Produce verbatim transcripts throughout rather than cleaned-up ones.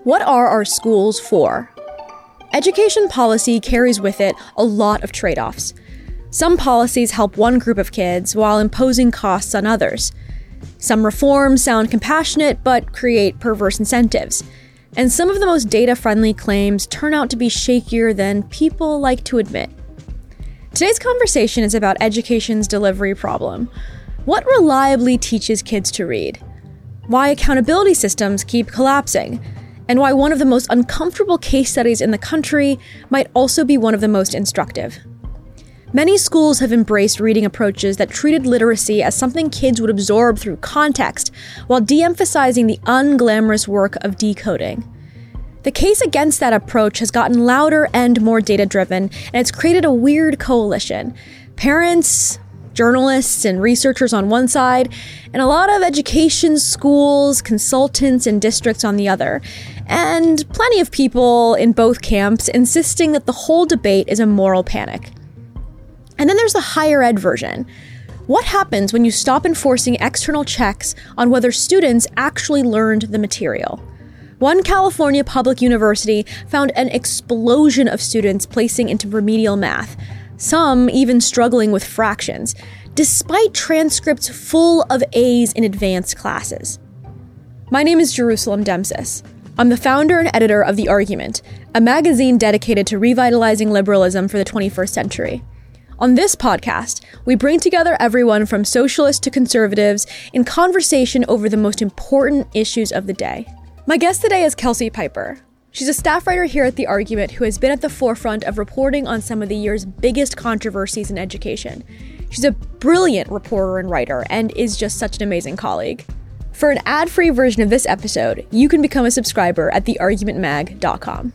What are our schools for? Education policy carries with it a lot of trade-offs. Some policies help one group of kids while imposing costs on others. Some reforms sound compassionate but create perverse incentives. And some of the most data-friendly claims turn out to be shakier than people like to admit. Today's conversation is about education's delivery problem. What reliably teaches kids to read? Why accountability systems keep collapsing? And why one of the most uncomfortable case studies in the country might also be one of the most instructive. Many schools have embraced reading approaches that treated literacy as something kids would absorb through context, while de-emphasizing the unglamorous work of decoding. The case against that approach has gotten louder and more data-driven, and it's created a weird coalition. Parents, journalists, and researchers on one side, and a lot of education, schools, consultants, and districts on the other. And plenty of people in both camps insisting that the whole debate is a moral panic. And then there's the higher ed version. What happens when you stop enforcing external checks on whether students actually learned the material? One California public university found an explosion of students placing into remedial math, some even struggling with fractions, despite transcripts full of A's in advanced classes. My name is Jerusalem Demsis. I'm the founder and editor of The Argument, a magazine dedicated to revitalizing liberalism for the twenty-first century. On this podcast, we bring together everyone from socialists to conservatives in conversation over the most important issues of the day. My guest today is Kelsey Piper. She's a staff writer here at The Argument who has been at the forefront of reporting on some of the year's biggest controversies in education. She's a brilliant reporter and writer and is just such an amazing colleague. For an ad-free version of this episode, you can become a subscriber at the argument mag dot com.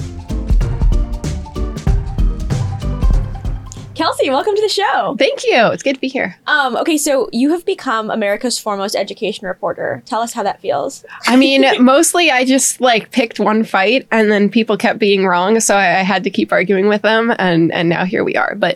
Kelsey, welcome to the show. Thank you. It's good to be here. Um, okay, so you have become America's foremost education reporter. Tell us how that feels. I mean, mostly I just like picked one fight and then people kept being wrong. So I, I had to keep arguing with them. And, and now here we are. But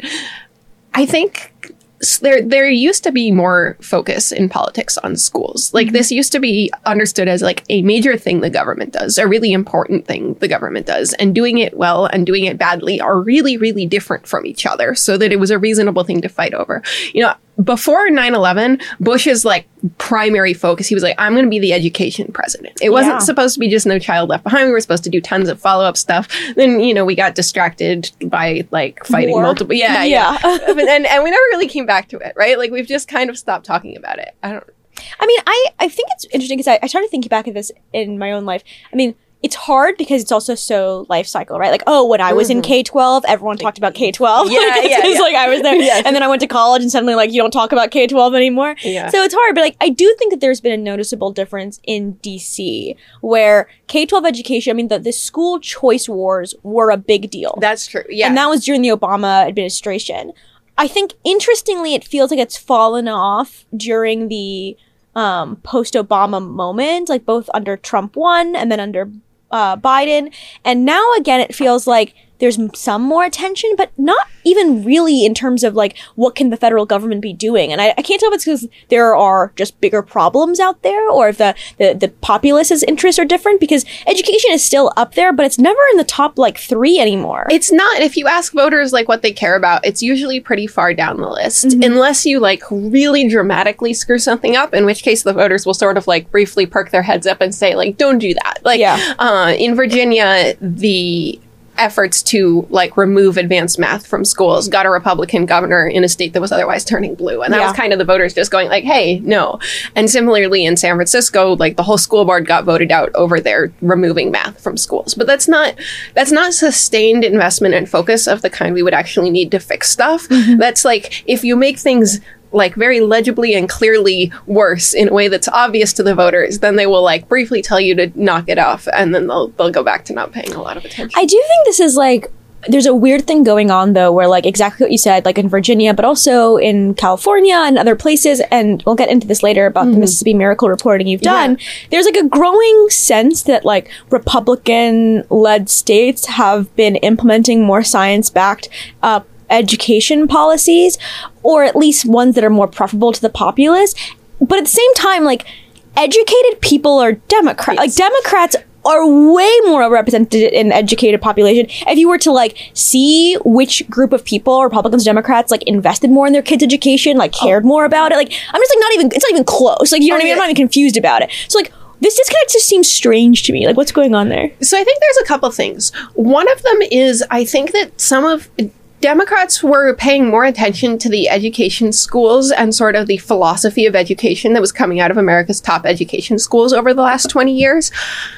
I think there there used to be more focus in politics on schools. Like, mm-hmm. This used to be understood as like a major thing the government does, a really important thing the government does. And doing it well and doing it badly are really, really different from each other, so that it was a reasonable thing to fight over. You know, before nine eleven, Bush's like primary focus, he was like, I'm going to be the education president. It wasn't yeah. supposed to be just No Child Left Behind. We were supposed to do tons of follow-up stuff. Then, you know, we got distracted by like fighting War. multiple. Yeah, yeah. yeah. and, and and we never really came back to it, right? Like, we've just kind of stopped talking about it. I don't I mean, I, I think it's interesting because I, I started thinking back at this in my own life. I mean, it's hard because it's also so life cycle, right? Like, oh, when I was mm-hmm. in K twelve, everyone talked about K twelve. Yeah, yeah, yeah. It's like I was there. Yeah. And then I went to college and suddenly, like, you don't talk about K twelve anymore. Yeah. So it's hard. But, like, I do think that there's been a noticeable difference in D C where K twelve education, I mean, the, the school choice wars were a big deal. That's true. Yeah. And that was during the Obama administration. I think, interestingly, it feels like it's fallen off during the um, post-Obama moment, like both under Trump one and then under Uh, Biden. And now again, it feels like there's some more attention, but not even really in terms of like, what can the federal government be doing? And I, I can't tell if it's because there are just bigger problems out there or if the, the, the populace's interests are different, because education is still up there, but it's never in the top like three anymore. It's not. If you ask voters like what they care about, it's usually pretty far down the list, mm-hmm. unless you like really dramatically screw something up, in which case the voters will sort of like briefly perk their heads up and say like, don't do that. Like yeah. uh, in Virginia, the efforts to like remove advanced math from schools got a Republican governor in a state that was otherwise turning blue. And that yeah. was kind of the voters just going like, hey, no. And similarly in San Francisco, like the whole school board got voted out over their removing math from schools. But that's not that's not sustained investment and focus of the kind we would actually need to fix stuff. Mm-hmm. That's like, if you make things like very legibly and clearly worse in a way that's obvious to the voters, then they will like briefly tell you to knock it off, and then they'll they'll go back to not paying a lot of attention. I do think this is like, there's a weird thing going on though, where like exactly what you said, like in Virginia, but also in California and other places, and we'll get into this later about mm-hmm. the Mississippi Miracle reporting you've done. Yeah. There's like a growing sense that like Republican-led states have been implementing more science-backed uh education policies, or at least ones that are more preferable to the populace. But at the same time, like, educated people are Democrats. Like, Democrats are way more represented in the educated population. If you were to like see which group of people, Republicans, Democrats, like invested more in their kids' education, like cared oh. more about it, like I'm just like not even, it's not even close. Like, you know oh, what I mean? Yeah. I'm not even confused about it. So like, this disconnect just seems strange to me. Like, what's going on there? So I think there's a couple things. One of them is I think that some of Democrats were paying more attention to the education schools and sort of the philosophy of education that was coming out of America's top education schools over the last twenty years.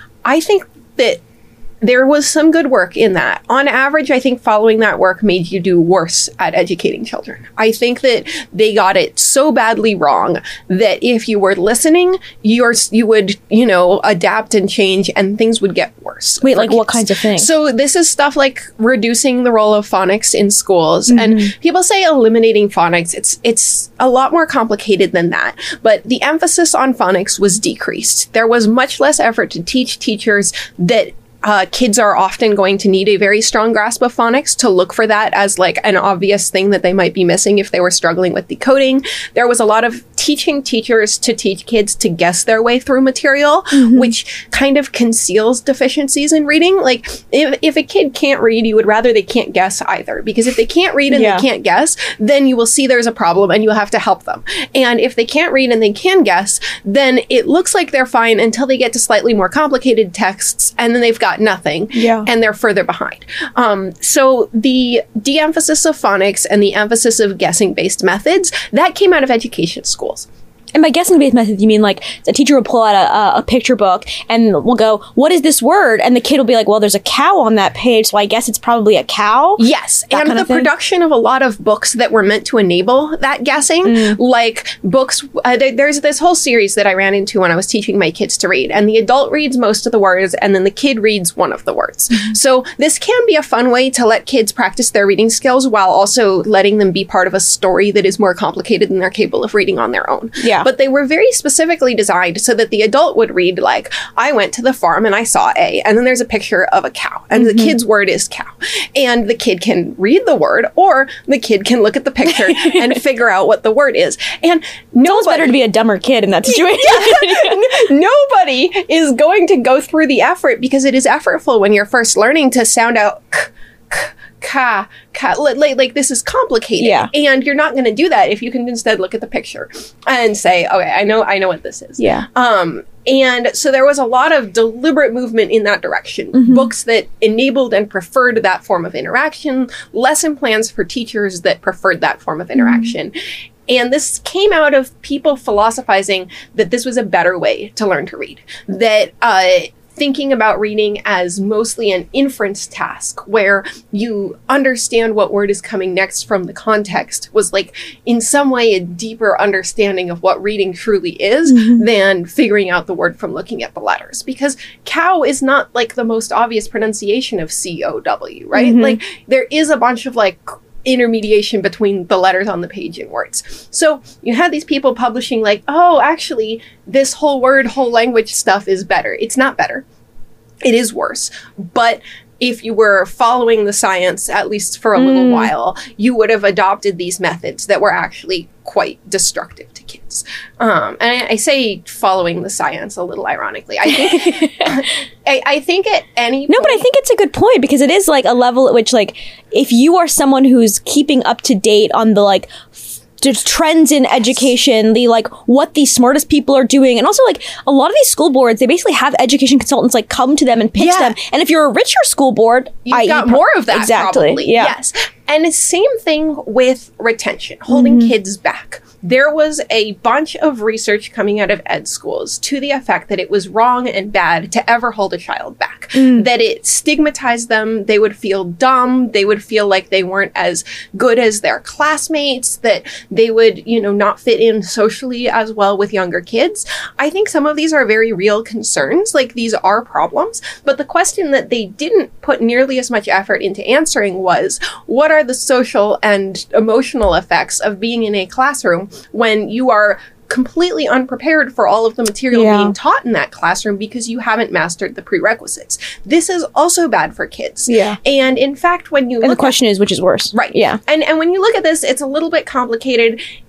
I think that there was some good work in that. On average, I think following that work made you do worse at educating children. I think that they got it so badly wrong that if you were listening, you're, you would, you know, adapt and change and things would get worse. Wait, like kids. What kinds of things? So this is stuff like reducing the role of phonics in schools. Mm-hmm. And people say eliminating phonics. It's, it's a lot more complicated than that. But the emphasis on phonics was decreased. There was much less effort to teach teachers that Uh, kids are often going to need a very strong grasp of phonics to look for that as like an obvious thing that they might be missing if they were struggling with decoding. There was a lot of teaching teachers to teach kids to guess their way through material, mm-hmm. which kind of conceals deficiencies in reading. Like if, if a kid can't read, you would rather they can't guess either, because if they can't read and yeah. they can't guess, then you will see there's a problem and you'll have to help them. And if they can't read and they can guess, then it looks like they're fine until they get to slightly more complicated texts, and then they've got nothing, yeah. and they're further behind. Um, so the de-emphasis of phonics and the emphasis of guessing-based methods, that came out of education schools. And by guessing-based methods, you mean like a teacher will pull out a, a picture book and will go, what is this word? And the kid will be like, well, there's a cow on that page, so I guess it's probably a cow? Yes. That and the production of a lot of books that were meant to enable that guessing, mm. like books, uh, there's this whole series that I ran into when I was teaching my kids to read. And the adult reads most of the words, and then the kid reads one of the words. Mm-hmm. So this can be a fun way to let kids practice their reading skills while also letting them be part of a story that is more complicated than they're capable of reading on their own. Yeah. But they were very specifically designed so that the adult would read like, I went to the farm and I saw a, and then there's a picture of a cow, and mm-hmm. the kid's word is cow. And the kid can read the word, or the kid can look at the picture and figure out what the word is. And no, it's better to be a dumber kid in that situation. Yeah. Nobody is going to go through the effort, because it is effortful when you're first learning to sound out k, k, ka, ka, like, like this is complicated. Yeah. And you're not going to do that if you can instead look at the picture and say, okay, I know, I know what this is. Yeah. Um, and so there was a lot of deliberate movement in that direction. Mm-hmm. Books that enabled and preferred that form of interaction, lesson plans for teachers that preferred that form of interaction. Mm-hmm. And this came out of people philosophizing that this was a better way to learn to read. That, uh, thinking about reading as mostly an inference task where you understand what word is coming next from the context was like in some way a deeper understanding of what reading truly is mm-hmm. than figuring out the word from looking at the letters. Because cow is not like the most obvious pronunciation of C O W, right? Mm-hmm. Like there is a bunch of like intermediation between the letters on the page and words. So you had these people publishing like, oh, actually, this whole word, whole language stuff is better. It's not better. It is worse. But if you were following the science, at least for a mm. little while, you would have adopted these methods that were actually quite destructive to kids. Um, and I, I say following the science a little ironically. I think I, I think at any point... No, but I think it's a good point, because it is like a level at which, like, if you are someone who's keeping up to date on the, like, just trends in education, the like what the smartest people are doing, and also like a lot of these school boards, they basically have education consultants like come to them and pitch yeah. them. And if you're a richer school board, you've got more of that. Exactly. Probably. Yeah. Yes. And the same thing with retention, holding mm-hmm. kids back. There was a bunch of research coming out of ed schools to the effect that it was wrong and bad to ever hold a child back. Mm. That it stigmatized them. They would feel dumb. They would feel like they weren't as good as their classmates. That they would, you know, not fit in socially as well with younger kids. I think some of these are very real concerns. Like, these are problems. But the question that they didn't put nearly as much effort into answering was, what are the social and emotional effects of being in a classroom when you are completely unprepared for all of the material yeah. being taught in that classroom because you haven't mastered the prerequisites? This is also bad for kids. Yeah. And in fact, when you and look the question at, is, which is worse? Right. Yeah. And and when you look at this, it's a little bit complicated.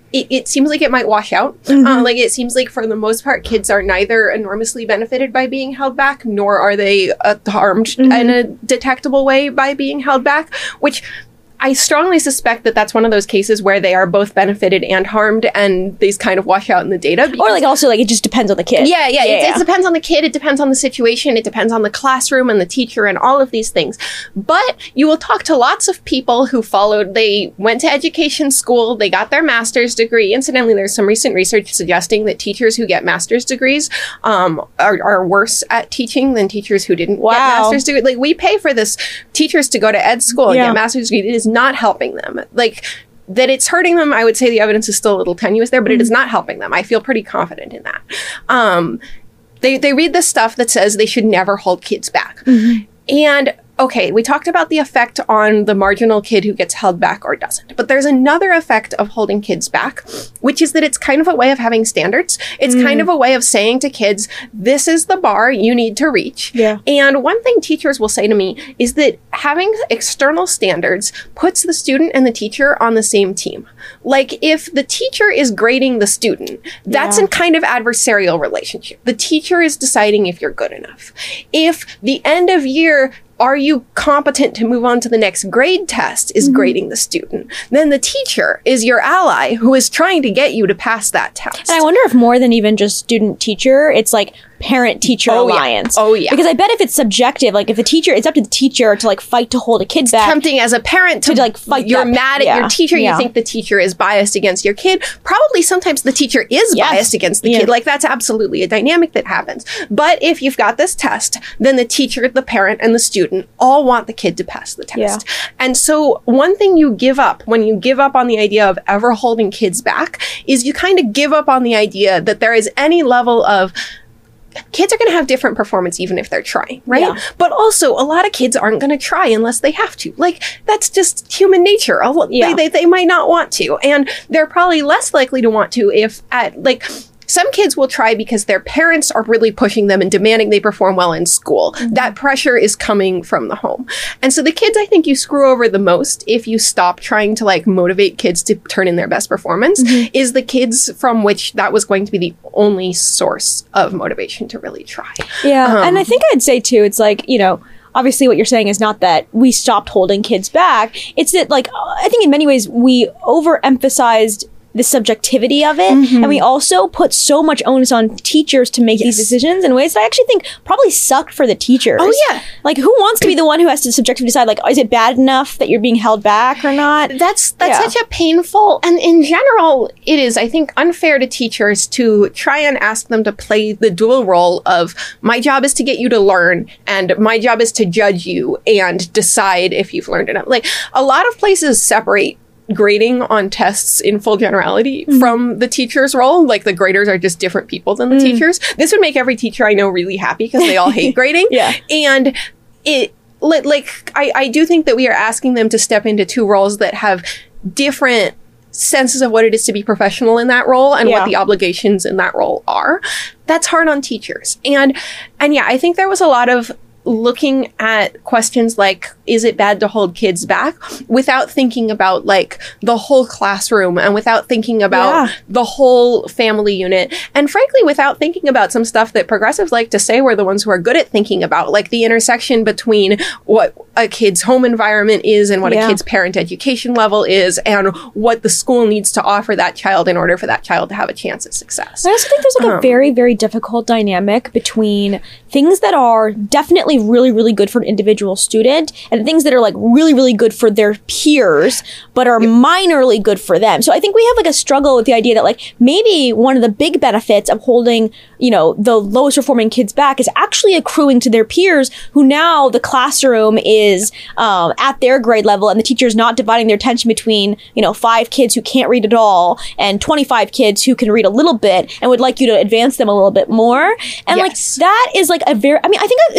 it, it seems like it might wash out. Mm-hmm. Uh, like it seems like for the most part, kids are neither enormously benefited by being held back, nor are they uh, harmed mm-hmm. in a detectable way by being held back, which I strongly suspect that that's one of those cases where they are both benefited and harmed, and these kind of wash out in the data. Or like also like it just depends on the kid. Yeah, yeah. yeah, it, yeah. It depends on the kid. It depends on the situation. It depends on the classroom and the teacher and all of these things. But you will talk to lots of people who followed. They went to education school. They got their master's degree. Incidentally, there's some recent research suggesting that teachers who get master's degrees um, are, are worse at teaching than teachers who didn't wow. get master's degrees. Like we pay for this teachers to go to ed school and yeah. get master's degrees. It is not helping them. Like that it's hurting them, I would say the evidence is still a little tenuous there, but mm-hmm. it is not helping them. I feel pretty confident in that. Um, they, they read this stuff that says they should never hold kids back. Mm-hmm. And okay, we talked about the effect on the marginal kid who gets held back or doesn't. But there's another effect of holding kids back, which is that it's kind of a way of having standards. It's mm. kind of a way of saying to kids, this is the bar you need to reach. Yeah. And one thing teachers will say to me is that having external standards puts the student and the teacher on the same team. Like if the teacher is grading the student, that's yeah. a kind of adversarial relationship. The teacher is deciding if you're good enough. If the end of year are you competent to move on to the next grade test is mm-hmm. grading the student, then the teacher is your ally who is trying to get you to pass that test. And I wonder if more than even just student teacher, it's like parent-teacher oh, alliance. Yeah. Oh, yeah. Because I bet if it's subjective, like if the teacher, it's up to the teacher to like fight to hold a kid it's back. Tempting as a parent to, to like fight You're that. mad at yeah. your teacher. Yeah. You think the teacher is biased against your kid. Probably sometimes the teacher is yes. biased against the yeah. kid. Like that's absolutely a dynamic that happens. But if you've got this test, then the teacher, the parent, and the student all want the kid to pass the test. Yeah. And so one thing you give up when you give up on the idea of ever holding kids back is you kind of give up on the idea that there is any level of kids are going to have different performance even if they're trying, right? Yeah. But also, a lot of kids aren't going to try unless they have to. Like, that's just human nature. Yeah. They, they, they might not want to. And they're probably less likely to want to if at, like... Some kids will try because their parents are really pushing them and demanding they perform well in school. Mm-hmm. That pressure is coming from the home. And so the kids I think you screw over the most if you stop trying to like motivate kids to turn in their best performance mm-hmm. is the kids from which that was going to be the only source of motivation to really try. Yeah. Um, and I think I'd say too, it's like, you know, obviously what you're saying is not that we stopped holding kids back. It's that like, I think in many ways we overemphasized the subjectivity of it. Mm-hmm. And we also put so much onus on teachers to make yes. these decisions in ways that I actually think probably sucked for the teachers. Oh, yeah. Like, who wants to be the one who has to subjectively decide, like, is it bad enough that you're being held back or not? That's that's yeah. such a painful, and in general, it is, I think, unfair to teachers to try and ask them to play the dual role of, my job is to get you to learn, and my job is to judge you and decide if you've learned enough. Like, a lot of places separate grading on tests in full generality mm. from the teacher's role. Like the graders are just different people than the mm. teachers. This would make every teacher I know really happy because they all hate grading. Yeah. And it, like, I, I do think that we are asking them to step into two roles that have different senses of what it is to be professional in that role and yeah. what the obligations in that role are. That's hard on teachers. And, and yeah, I think there was a lot of looking at questions like, is it bad to hold kids back without thinking about like the whole classroom and without thinking about yeah. the whole family unit. And frankly, without thinking about some stuff that progressives like to say we're the ones who are good at thinking about, like the intersection between what a kid's home environment is and what yeah. a kid's parent education level is and what the school needs to offer that child in order for that child to have a chance at success. I also think there's like um, a very, very difficult dynamic between things that are definitely really, really good for an individual student and things that are like really, really good for their peers, but are yep. minorly good for them. So I think we have like a struggle with the idea that like maybe one of the big benefits of holding, you know, the lowest performing kids back is actually accruing to their peers who now the classroom is um, at their grade level and the teacher's not dividing their attention between, you know, five kids who can't read at all and twenty-five kids who can read a little bit and would like you to advance them a little bit more. And yes. like that is like a very, I mean, I think this is actually a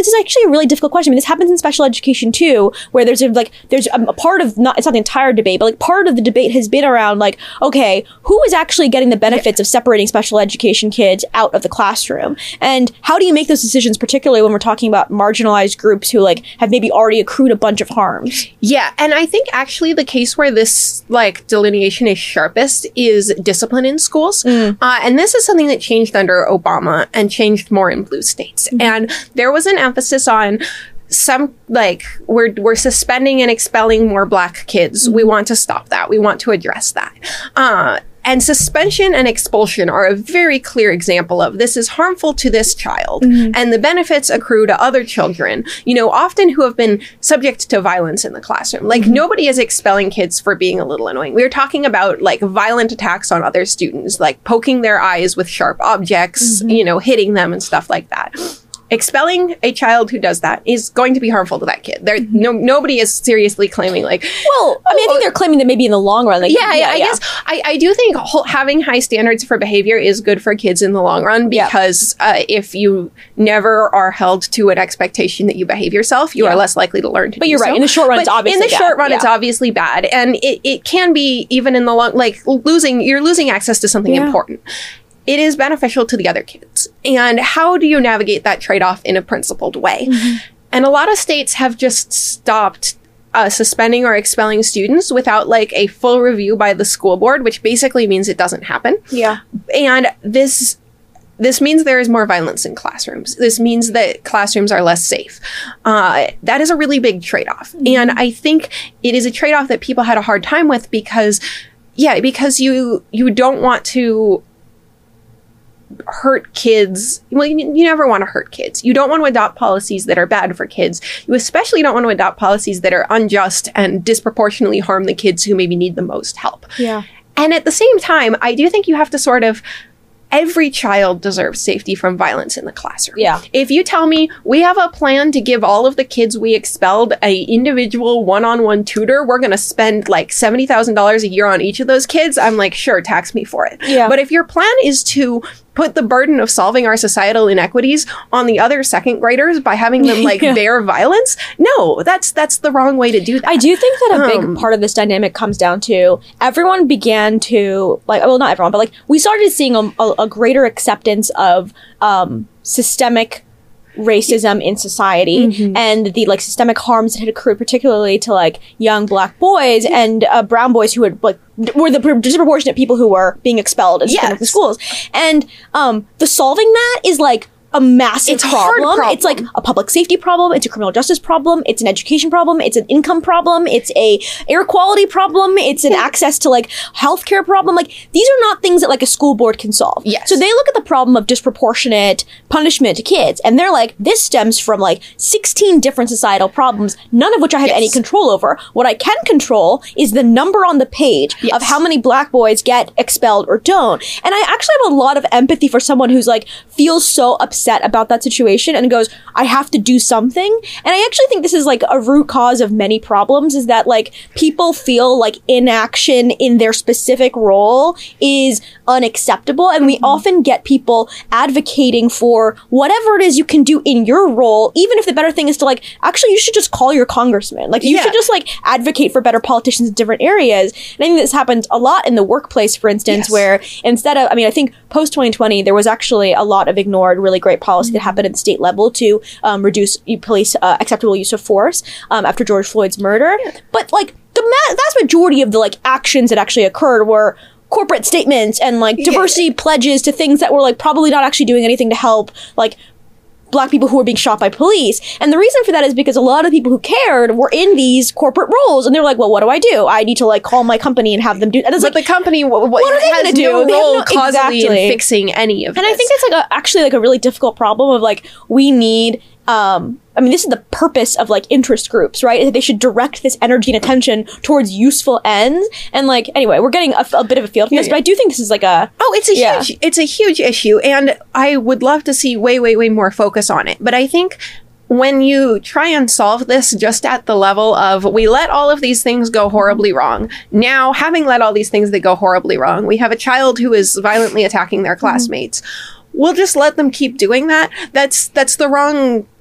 a really difficult question. I mean, this happens in special education too, where there's a, like, there's a, a part of, not, it's not the entire debate, but like part of the debate has been around like, okay, who is actually getting the benefits of separating special education kids out of the classroom? And how do you make those decisions, particularly when we're talking about marginalized groups who like have maybe already accrued a bunch of harms? Yeah. And I think actually the case where this like delineation is sharpest is discipline in schools. Mm. Uh, and this is something that changed under Obama and changed more in blue states. Mm-hmm. And there was an emphasis on some, like, we're we're suspending and expelling more Black kids. Mm-hmm. We want to stop that. We want to address that. Uh, and suspension and expulsion are a very clear example of this is harmful to this child, mm-hmm. and the benefits accrue to other children, you know, often who have been subject to violence in the classroom. Like, mm-hmm. nobody is expelling kids for being a little annoying. We are talking about, like, violent attacks on other students, like poking their eyes with sharp objects, mm-hmm. you know, hitting them and stuff like that. Expelling a child who does that is going to be harmful to that kid. There, no, nobody is seriously claiming like. Well, I mean, I think they're claiming that maybe in the long run. Like, yeah, yeah, I yeah. guess I, I do think ho- having high standards for behavior is good for kids in the long run, because yeah. uh, if you never are held to an expectation that you behave yourself, you yeah. are less likely to learn to. But do you're right. So. In the short run, but it's obviously in the bad. short run, yeah. it's obviously bad, and it, it can be even in the long, like losing. You're losing access to something yeah. important. It is beneficial to the other kids. And how do you navigate that trade-off in a principled way? Mm-hmm. And a lot of states have just stopped uh, suspending or expelling students without like a full review by the school board, which basically means it doesn't happen. Yeah. And this this means there is more violence in classrooms. This means that classrooms are less safe. Uh, that is a really big trade-off. Mm-hmm. And I think it is a trade-off that people had a hard time with because, yeah, because you you don't want to hurt kids. Well, you, you never want to hurt kids. You don't want to adopt policies that are bad for kids. You especially don't want to adopt policies that are unjust and disproportionately harm the kids who maybe need the most help. Yeah. And at the same time, I do think you have to sort of, every child deserves safety from violence in the classroom. Yeah. If you tell me we have a plan to give all of the kids we expelled a individual one-on-one tutor, we're going to spend like seventy thousand dollars a year on each of those kids, I'm like, sure, tax me for it. Yeah. But if your plan is to put the burden of solving our societal inequities on the other second graders by having them like yeah. bear violence, no, that's that's the wrong way to do that. I do think that a big um, part of this dynamic comes down to everyone began to like, well, not everyone, but like we started seeing a, a, a greater acceptance of um, systemic racism in society mm-hmm. and the like systemic harms that had accrued particularly to like young Black boys and uh, brown boys who had like were the disproportionate people who were being expelled in yes. the schools. And um, the solving that is like a massive it's problem. Hard problem. It's like a public safety problem. It's a criminal justice problem. It's an education problem. It's an income problem. It's a air quality problem. It's an access to like healthcare problem. Like these are not things that like a school board can solve. Yes. So they look at the problem of disproportionate punishment to kids and they're like, this stems from like sixteen different societal problems, none of which I have yes. any control over. What I can control is the number on the page yes. of how many Black boys get expelled or don't. And I actually have a lot of empathy for someone who's like feels so upset upset about that situation and goes, I have to do something. And I actually think this is like a root cause of many problems, is that like people feel like inaction in their specific role is unacceptable. And we mm-hmm. often get people advocating for whatever it is you can do in your role, even if the better thing is to like, actually, you should just call your congressman. Like you yeah. should just like advocate for better politicians in different areas. And I think this happens a lot in the workplace, for instance, yes. where instead of, I mean, I think post twenty twenty, there was actually a lot of ignored really great policy mm-hmm. that happened at the state level to um, reduce police uh, acceptable use of force um, after George Floyd's murder. Yeah. But like the ma- vast majority of the like actions that actually occurred were corporate statements and like diversity yeah. pledges to things that were like probably not actually doing anything to help like Black people who were being shot by police. And the reason for that is because a lot of people who cared were in these corporate roles, and they were like, well, what do I do? I need to like call my company and have them do. And it's but like the company, what, what are they has going to do? No they role have no, causally exactly. in fixing any of and this. I think that's like a, actually like a really difficult problem of like we need. Um, I mean, this is the purpose of like interest groups, right? They should direct this energy and attention towards useful ends. And like, anyway, we're getting a, a bit of a feel from yeah, this, yeah. but I do think this is like a oh, it's a yeah. huge, it's a huge issue, and I would love to see way, way, way more focus on it. But I think when you try and solve this just at the level of we let all of these things go horribly wrong. Now, having let all these things that go horribly wrong, we have a child who is violently attacking their classmates. Mm-hmm. We'll just let them keep doing that. That's that's the wrong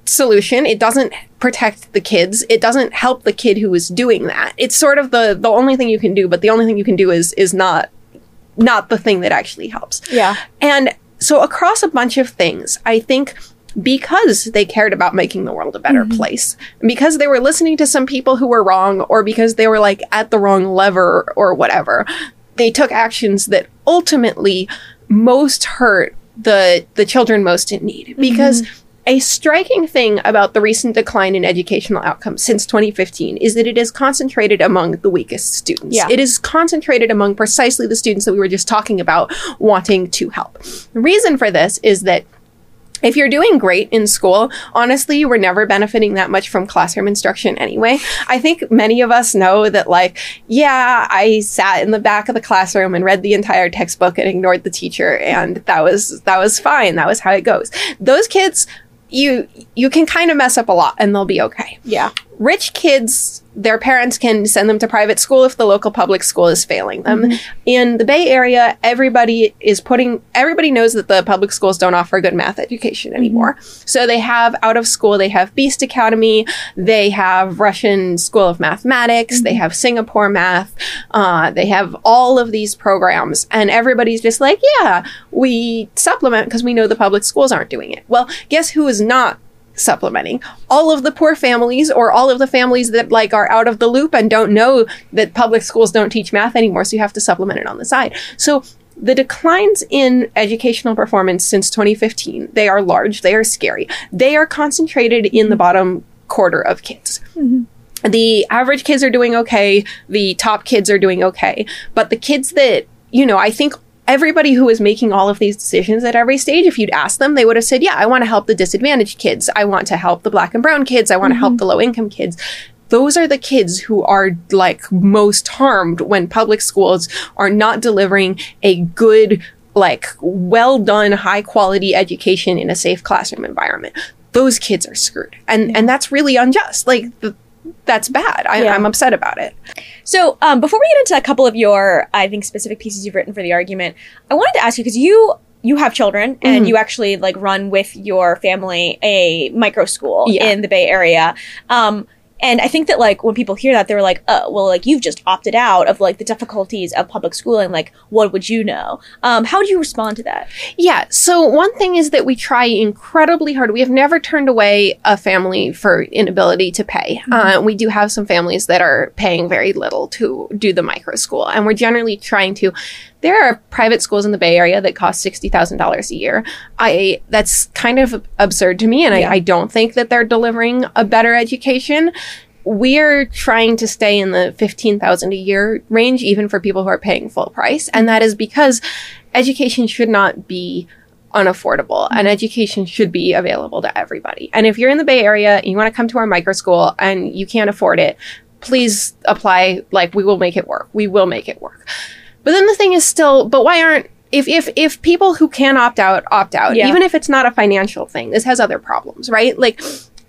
solution. It doesn't protect the kids. It doesn't help the kid who is doing that. It's sort of the the only thing you can do, but the only thing you can do is is not not the thing that actually helps. Yeah. And so across a bunch of things, I think because they cared about making the world a better mm-hmm. place, because they were listening to some people who were wrong, or because they were like at the wrong lever or whatever, they took actions that ultimately most hurt the the children most in need. Because mm-hmm. a striking thing about the recent decline in educational outcomes since twenty fifteen is that it is concentrated among the weakest students. Yeah. It is concentrated among precisely the students that we were just talking about wanting to help. The reason for this is that if you're doing great in school, honestly, you were never benefiting that much from classroom instruction anyway. I think many of us know that, like, yeah, I sat in the back of the classroom and read the entire textbook and ignored the teacher, and that was that was fine. That was how it goes. Those kids, you you can kind of mess up a lot and they'll be okay. Yeah. Rich kids, their parents can send them to private school if the local public school is failing them. Mm-hmm. In the Bay Area, everybody is putting, everybody knows that the public schools don't offer a good math education anymore. Mm-hmm. So they have out of school, they have Beast Academy, they have Russian School of Mathematics, mm-hmm. they have Singapore Math, uh, they have all of these programs. And everybody's just like, yeah, we supplement because we know the public schools aren't doing it. Well, guess who is not supplementing? All of the poor families, or all of the families that like are out of the loop and don't know that public schools don't teach math anymore, so you have to supplement it on the side. So the declines in educational performance since twenty fifteen, they are large, they are scary. They are concentrated in the bottom quarter of kids. Mm-hmm. The average kids are doing okay, the top kids are doing okay, but the kids that, you know, I think everybody who is making all of these decisions at every stage, if you'd asked them, they would have said, yeah, I want to help the disadvantaged kids. I want to help the black and brown kids. I want mm-hmm. to help the low income kids. Those are the kids who are like most harmed when public schools are not delivering a good, like well done, high quality education in a safe classroom environment. Those kids are screwed. And, yeah. and that's really unjust. Like the, that's bad. I, yeah. I'm upset about it. So um, before we get into a couple of your, I think, specific pieces you've written for the argument, I wanted to ask you, because you you have children mm-hmm. and you actually like run with your family a micro school yeah. in the Bay Area. Um, and I think that like when people hear that, they're like, oh, well, like you've just opted out of like the difficulties of public schooling. Like, what would you know? Um, how do you respond to that? Yeah. So one thing is that we try incredibly hard. We have never turned away a family for inability to pay. Mm-hmm. Uh, we do have some families that are paying very little to do the micro school. And we're generally trying to, there are private schools in the Bay Area that cost sixty thousand dollars a year. I, that's kind of absurd to me. And yeah. I, I don't think that they're delivering a better education. We're trying to stay in the fifteen thousand dollars a year range, even for people who are paying full price. And that is because education should not be unaffordable, and education should be available to everybody. And if you're in the Bay Area and you want to come to our micro school and you can't afford it, please apply. Like, we will make it work. We will make it work. But then the thing is still, but why aren't, if if if people who can opt out, opt out, yeah. even if it's not a financial thing, this has other problems, right? Like,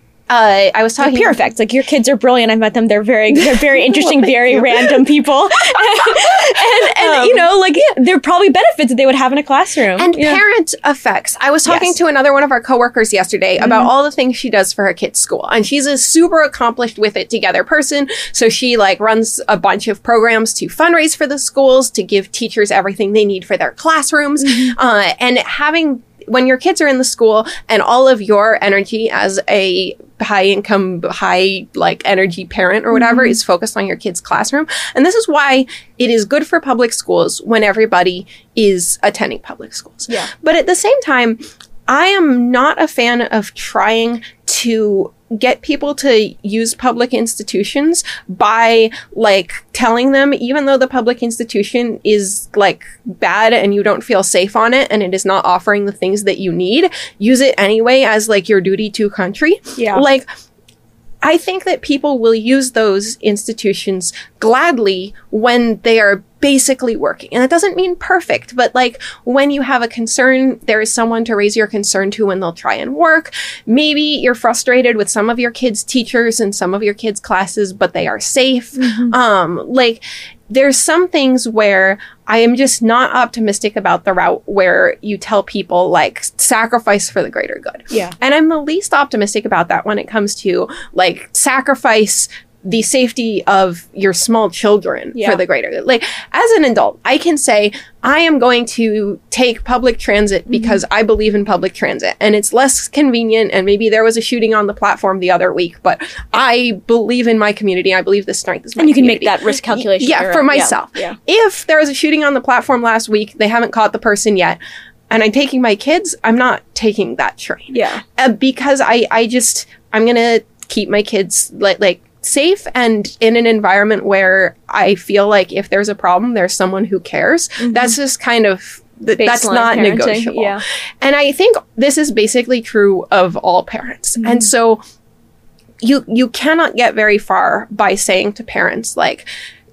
Uh, I was talking... Pure effects. Like, your kids are brilliant. I've met them. They're very, they're very interesting, well, very you. random people. and, and um, you know, like, yeah, there are probably benefits that they would have in a classroom. And yeah. parent effects. I was talking yes. to another one of our coworkers yesterday mm-hmm. about all the things she does for her kids' school. And she's a super accomplished with it together person. So she, like, runs a bunch of programs to fundraise for the schools, to give teachers everything they need for their classrooms. Mm-hmm. Uh, and having... When your kids are in the school and all of your energy as a high income, high like energy parent or whatever mm-hmm. is focused on your kid's classroom. And this is why it is good for public schools when everybody is attending public schools. Yeah. But at the same time, I am not a fan of trying to get people to use public institutions by like telling them, even though the public institution is like bad and you don't feel safe on it and it is not offering the things that you need, use it anyway as like your duty to country. Yeah. Like, I think that people will use those institutions gladly when they are basically working. And that doesn't mean perfect, but like when you have a concern, there is someone to raise your concern to when they'll try and work. Maybe you're frustrated with some of your kids' teachers and some of your kids' classes, but they are safe. Mm-hmm. Um, like there's some things where I am just not optimistic about the route where you tell people like sacrifice for the greater good. Yeah. And I'm the least optimistic about that when it comes to like sacrifice the safety of your small children yeah. for the greater good. Like, as an adult, I can say, I am going to take public transit because mm-hmm. I believe in public transit and it's less convenient. And maybe there was a shooting on the platform the other week, but I believe in my community. I believe the strength is my And you community. can make that risk calculation. Yeah, error. for myself. Yeah. Yeah. If there was a shooting on the platform last week, they haven't caught the person yet, and I'm taking my kids, I'm not taking that train. Yeah. Uh, because I, I just, I'm going to keep my kids like, like, safe and in an environment where I feel like if there's a problem, there's someone who cares. Mm-hmm. That's just kind of, th- that's not parenting, negotiable. Yeah. And I think this is basically true of all parents. Mm-hmm. And so you, you cannot get very far by saying to parents, like,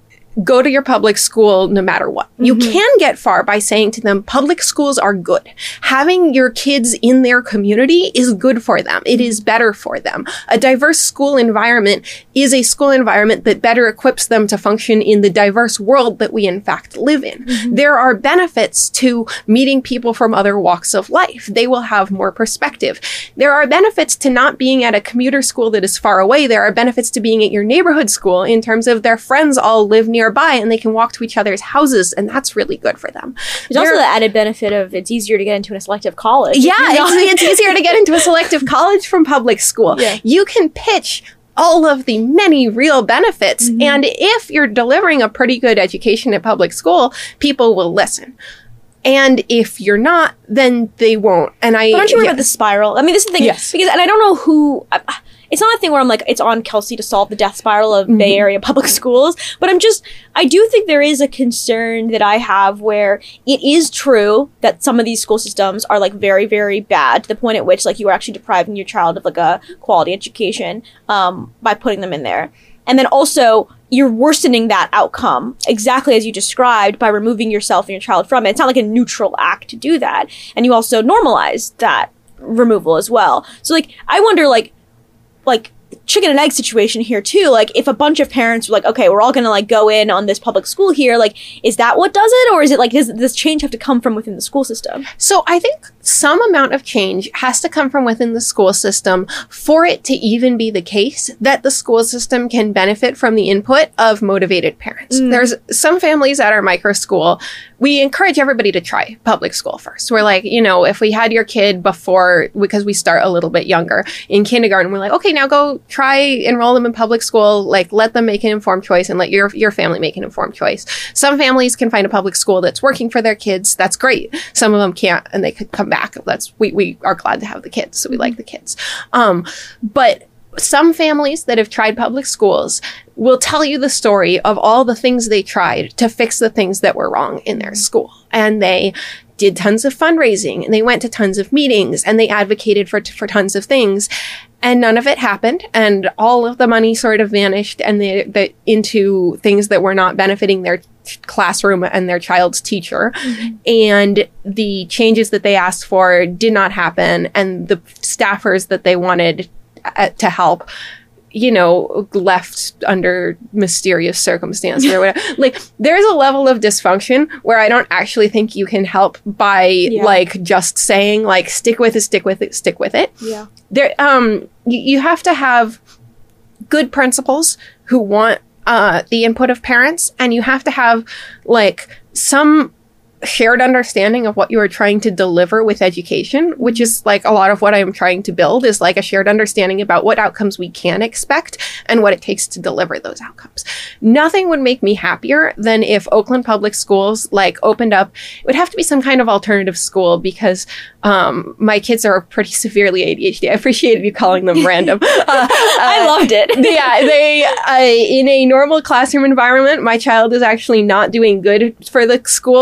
go to your public school no matter what. Mm-hmm. You can get far by saying to them, public schools are good. Having your kids in their community is good for them. It is better for them. A diverse school environment is a school environment that better equips them to function in the diverse world that we in fact live in. Mm-hmm. There are benefits to meeting people from other walks of life. They will have more perspective. There are benefits to not being at a commuter school that is far away. There are benefits to being at your neighborhood school in terms of their friends all live near by and they can walk to each other's houses, and that's really good for them. There's They're, also the added benefit of it's easier to get into a selective college. Yeah, it's, it's easier to get into a selective college from public school. Yeah. You can pitch all of the many real benefits, mm-hmm. and if you're delivering a pretty good education at public school, people will listen. And if you're not, then they won't. And I but aren't you worried yeah. about the spiral? I mean, this is the thing. Yes. Because, and I don't know who... I, it's not a thing where I'm like, it's on Kelsey to solve the death spiral of mm-hmm. Bay Area public schools. But I'm just, I do think there is a concern that I have where it is true that some of these school systems are like very, very bad to the point at which like you are actually depriving your child of like a quality education um, by putting them in there. And then also, you're worsening that outcome exactly as you described by removing yourself and your child from it. It's not like a neutral act to do that. And you also normalize that removal as well. So like, I wonder like, like chicken and egg situation here too. Like if a bunch of parents were like, okay, we're all going to like go in on this public school here. Like, is that what does it? Or is it like, does this change have to come from within the school system? So I think some amount of change has to come from within the school system for it to even be the case that the school system can benefit from the input of motivated parents. Mm. There's some families at our micro school. We encourage everybody to try public school first. We're like, you know, if we had your kid before, because we start a little bit younger in kindergarten, we're like, okay, now go try enroll them in public school, like let them make an informed choice and let your your family make an informed choice. Some families can find a public school that's working for their kids. That's great. Some of them can't and they could come back. That's we, we are glad to have the kids. So we like the kids. Um, but some families that have tried public schools will tell you the story of all the things they tried to fix the things that were wrong in their school. And they did tons of fundraising and they went to tons of meetings and they advocated for, for tons of things. And none of it happened. And all of the money sort of vanished and they, the, into things that were not benefiting their classroom and their child's teacher. Mm-hmm. And the changes that they asked for did not happen. And the staffers that they wanted uh, to help, you know, left under mysterious circumstances or whatever. Like, there's a level of dysfunction where I don't actually think you can help by, yeah. like, just saying, like, stick with it, stick with it, stick with it. Yeah. There, um, you, you have to have good principals who want uh, the input of parents, and you have to have, like, some shared understanding of what you are trying to deliver with education, which is like a lot of what I'm trying to build is like a shared understanding about what outcomes we can expect and what it takes to deliver those outcomes. Nothing would make me happier than if Oakland Public Schools like opened up. It would have to be some kind of alternative school because um, my kids are pretty severely A D H D. I appreciated you calling them random. Uh, uh, I loved it. yeah, they uh, in a normal classroom environment, my child is actually not doing good for the school by peer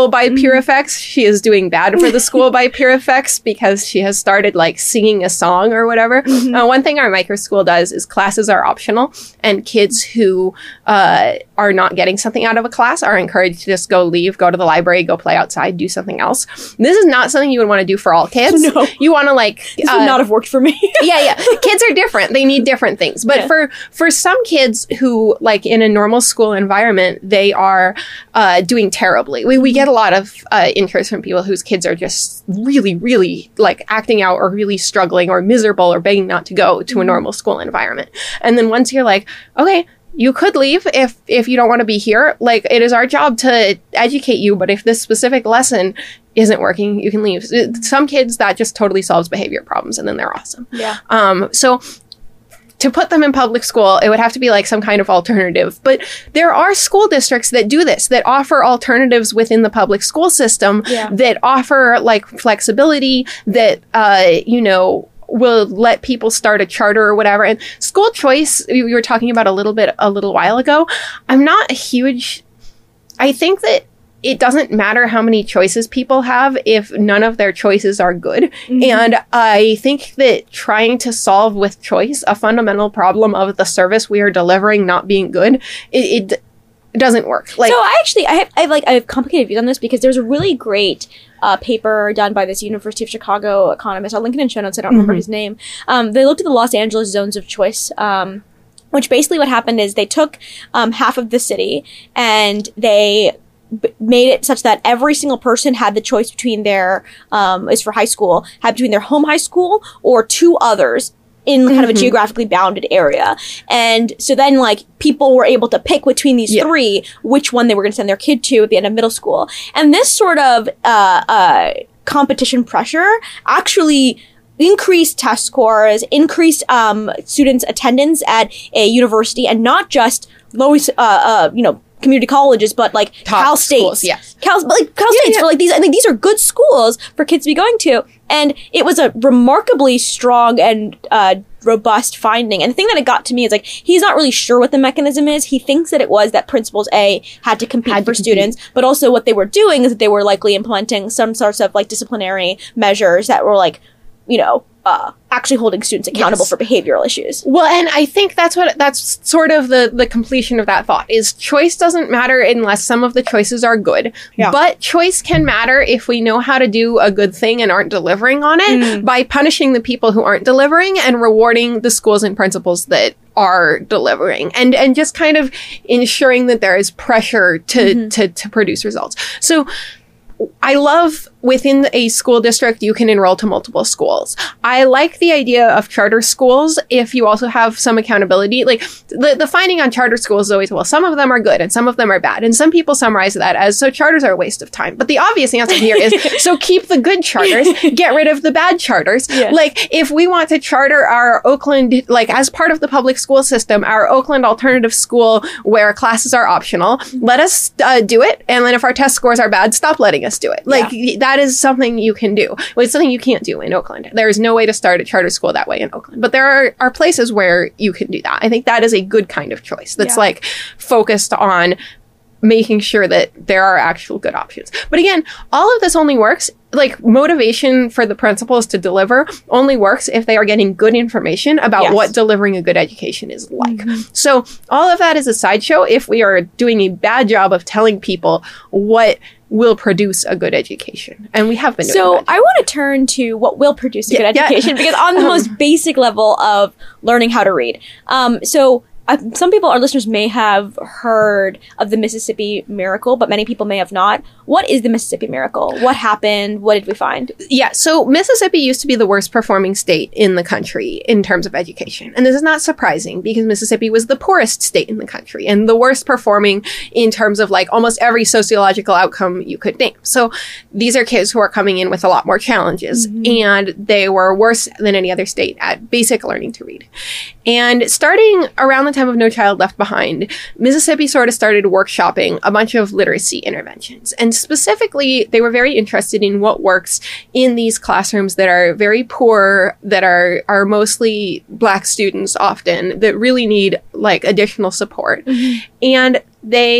peer effects. She is doing bad for the school by peer effects because she has started like singing a song or whatever. Mm-hmm. Uh, one thing our micro school does is classes are optional, and kids who uh, are not getting something out of a class are encouraged to just go leave, go to the library, go play outside, do something else. This is not something you would want to do for all kids. No. You want to like... This uh, would not have worked for me. yeah, yeah. Kids are different. They need different things. But yeah. for, for some kids who, like, in a normal school environment, they are uh, doing terribly. We, we get a lot of uh, interest from people whose kids are just really, really, like, acting out or really struggling or miserable or begging not to go to a normal school environment. And then once you're like, okay, you could leave if if you don't want to be here. Like, it is our job to educate you, but if this specific lesson isn't working, you can leave. Some kids, that just totally solves behavior problems, and then they're awesome. Yeah. Um. So to put them in public school, it would have to be like some kind of alternative. But there are school districts that do this, that offer alternatives within the public school system, yeah. that offer like flexibility, that, uh, you know, will let people start a charter or whatever. And school choice, we were talking about a little bit a little while ago. I'm not a huge, I think that it doesn't matter how many choices people have if none of their choices are good. Mm-hmm. And I think that trying to solve with choice a fundamental problem of the service we are delivering not being good, it, it It doesn't work. Like, so I actually, I have, I have like, I have complicated views on this because there's a really great uh, paper done by this University of Chicago economist. I'll link it in show notes. I don't remember mm-hmm. his name. Um, they looked at the Los Angeles zones of choice, um, which basically what happened is they took um, half of the city and they b- made it such that every single person had the choice between their, um, is for high school, had between their home high school or two others in kind mm-hmm. of a geographically bounded area. And so then, like, people were able to pick between these yeah. three which one they were going to send their kid to at the end of middle school. And this sort of uh, uh, competition pressure actually increased test scores, increased um, students' attendance at a university, and not just low, uh, uh, you know, community colleges, but like Top Cal States, schools, yes. Cal, like Cal yeah, States, yeah. for like these, I think these are good schools for kids to be going to, and it was a remarkably strong and uh, robust finding. And the thing that it got to me is like he's not really sure what the mechanism is. He thinks that it was that principals A had to compete had for to compete. students, but also what they were doing is that they were likely implementing some sorts of like disciplinary measures that were like, you know, uh, actually holding students accountable yes. for behavioral issues. Well, and I think that's what, that's sort of the, the completion of that thought is choice doesn't matter unless some of the choices are good. Yeah. But choice can matter if we know how to do a good thing and aren't delivering on it mm. by punishing the people who aren't delivering and rewarding the schools and principals that are delivering, and and just kind of ensuring that there is pressure to mm-hmm. to, to produce results. So I love within a school district, you can enroll to multiple schools. I like the idea of charter schools if you also have some accountability. Like the, the finding on charter schools is always, well, some of them are good and some of them are bad. And some people summarize that as, so charters are a waste of time. But the obvious answer here is, so keep the good charters, get rid of the bad charters. Yeah. Like if we want to charter our Oakland, like as part of the public school system, our Oakland alternative school where classes are optional, let us uh, do it. And then if our test scores are bad, stop letting us do it. Like yeah. that is something you can do. Well, it's something you can't do in Oakland. There is no way to start a charter school that way in Oakland. But there are, are places where you can do that. I think that is a good kind of choice that's yeah. like focused on making sure that there are actual good options. But again, all of this only works, like motivation for the principals to deliver only works if they are getting good information about yes. what delivering a good education is like. Mm-hmm. So all of that is a sideshow if we are doing a bad job of telling people what will produce a good education. And we have been doing So that. I want to turn to what will produce a Yeah, good yeah. education, because on the most basic level of learning how to read. Um, so uh, some people, our listeners, may have heard of the Mississippi Miracle, but many people may have not. What is the Mississippi Miracle? What happened? What did we find? Yeah, so Mississippi used to be the worst performing state in the country in terms of education. And this is not surprising because Mississippi was the poorest state in the country and the worst performing in terms of like almost every sociological outcome you could name. So these are kids who are coming in with a lot more challenges, mm-hmm. and they were worse than any other state at basic learning to read. And starting around the time of No Child Left Behind, Mississippi sort of started workshopping a bunch of literacy interventions. And specifically, they were very interested in what works in these classrooms that are very poor, that are, are mostly Black students often, that really need like additional support. Mm-hmm. And they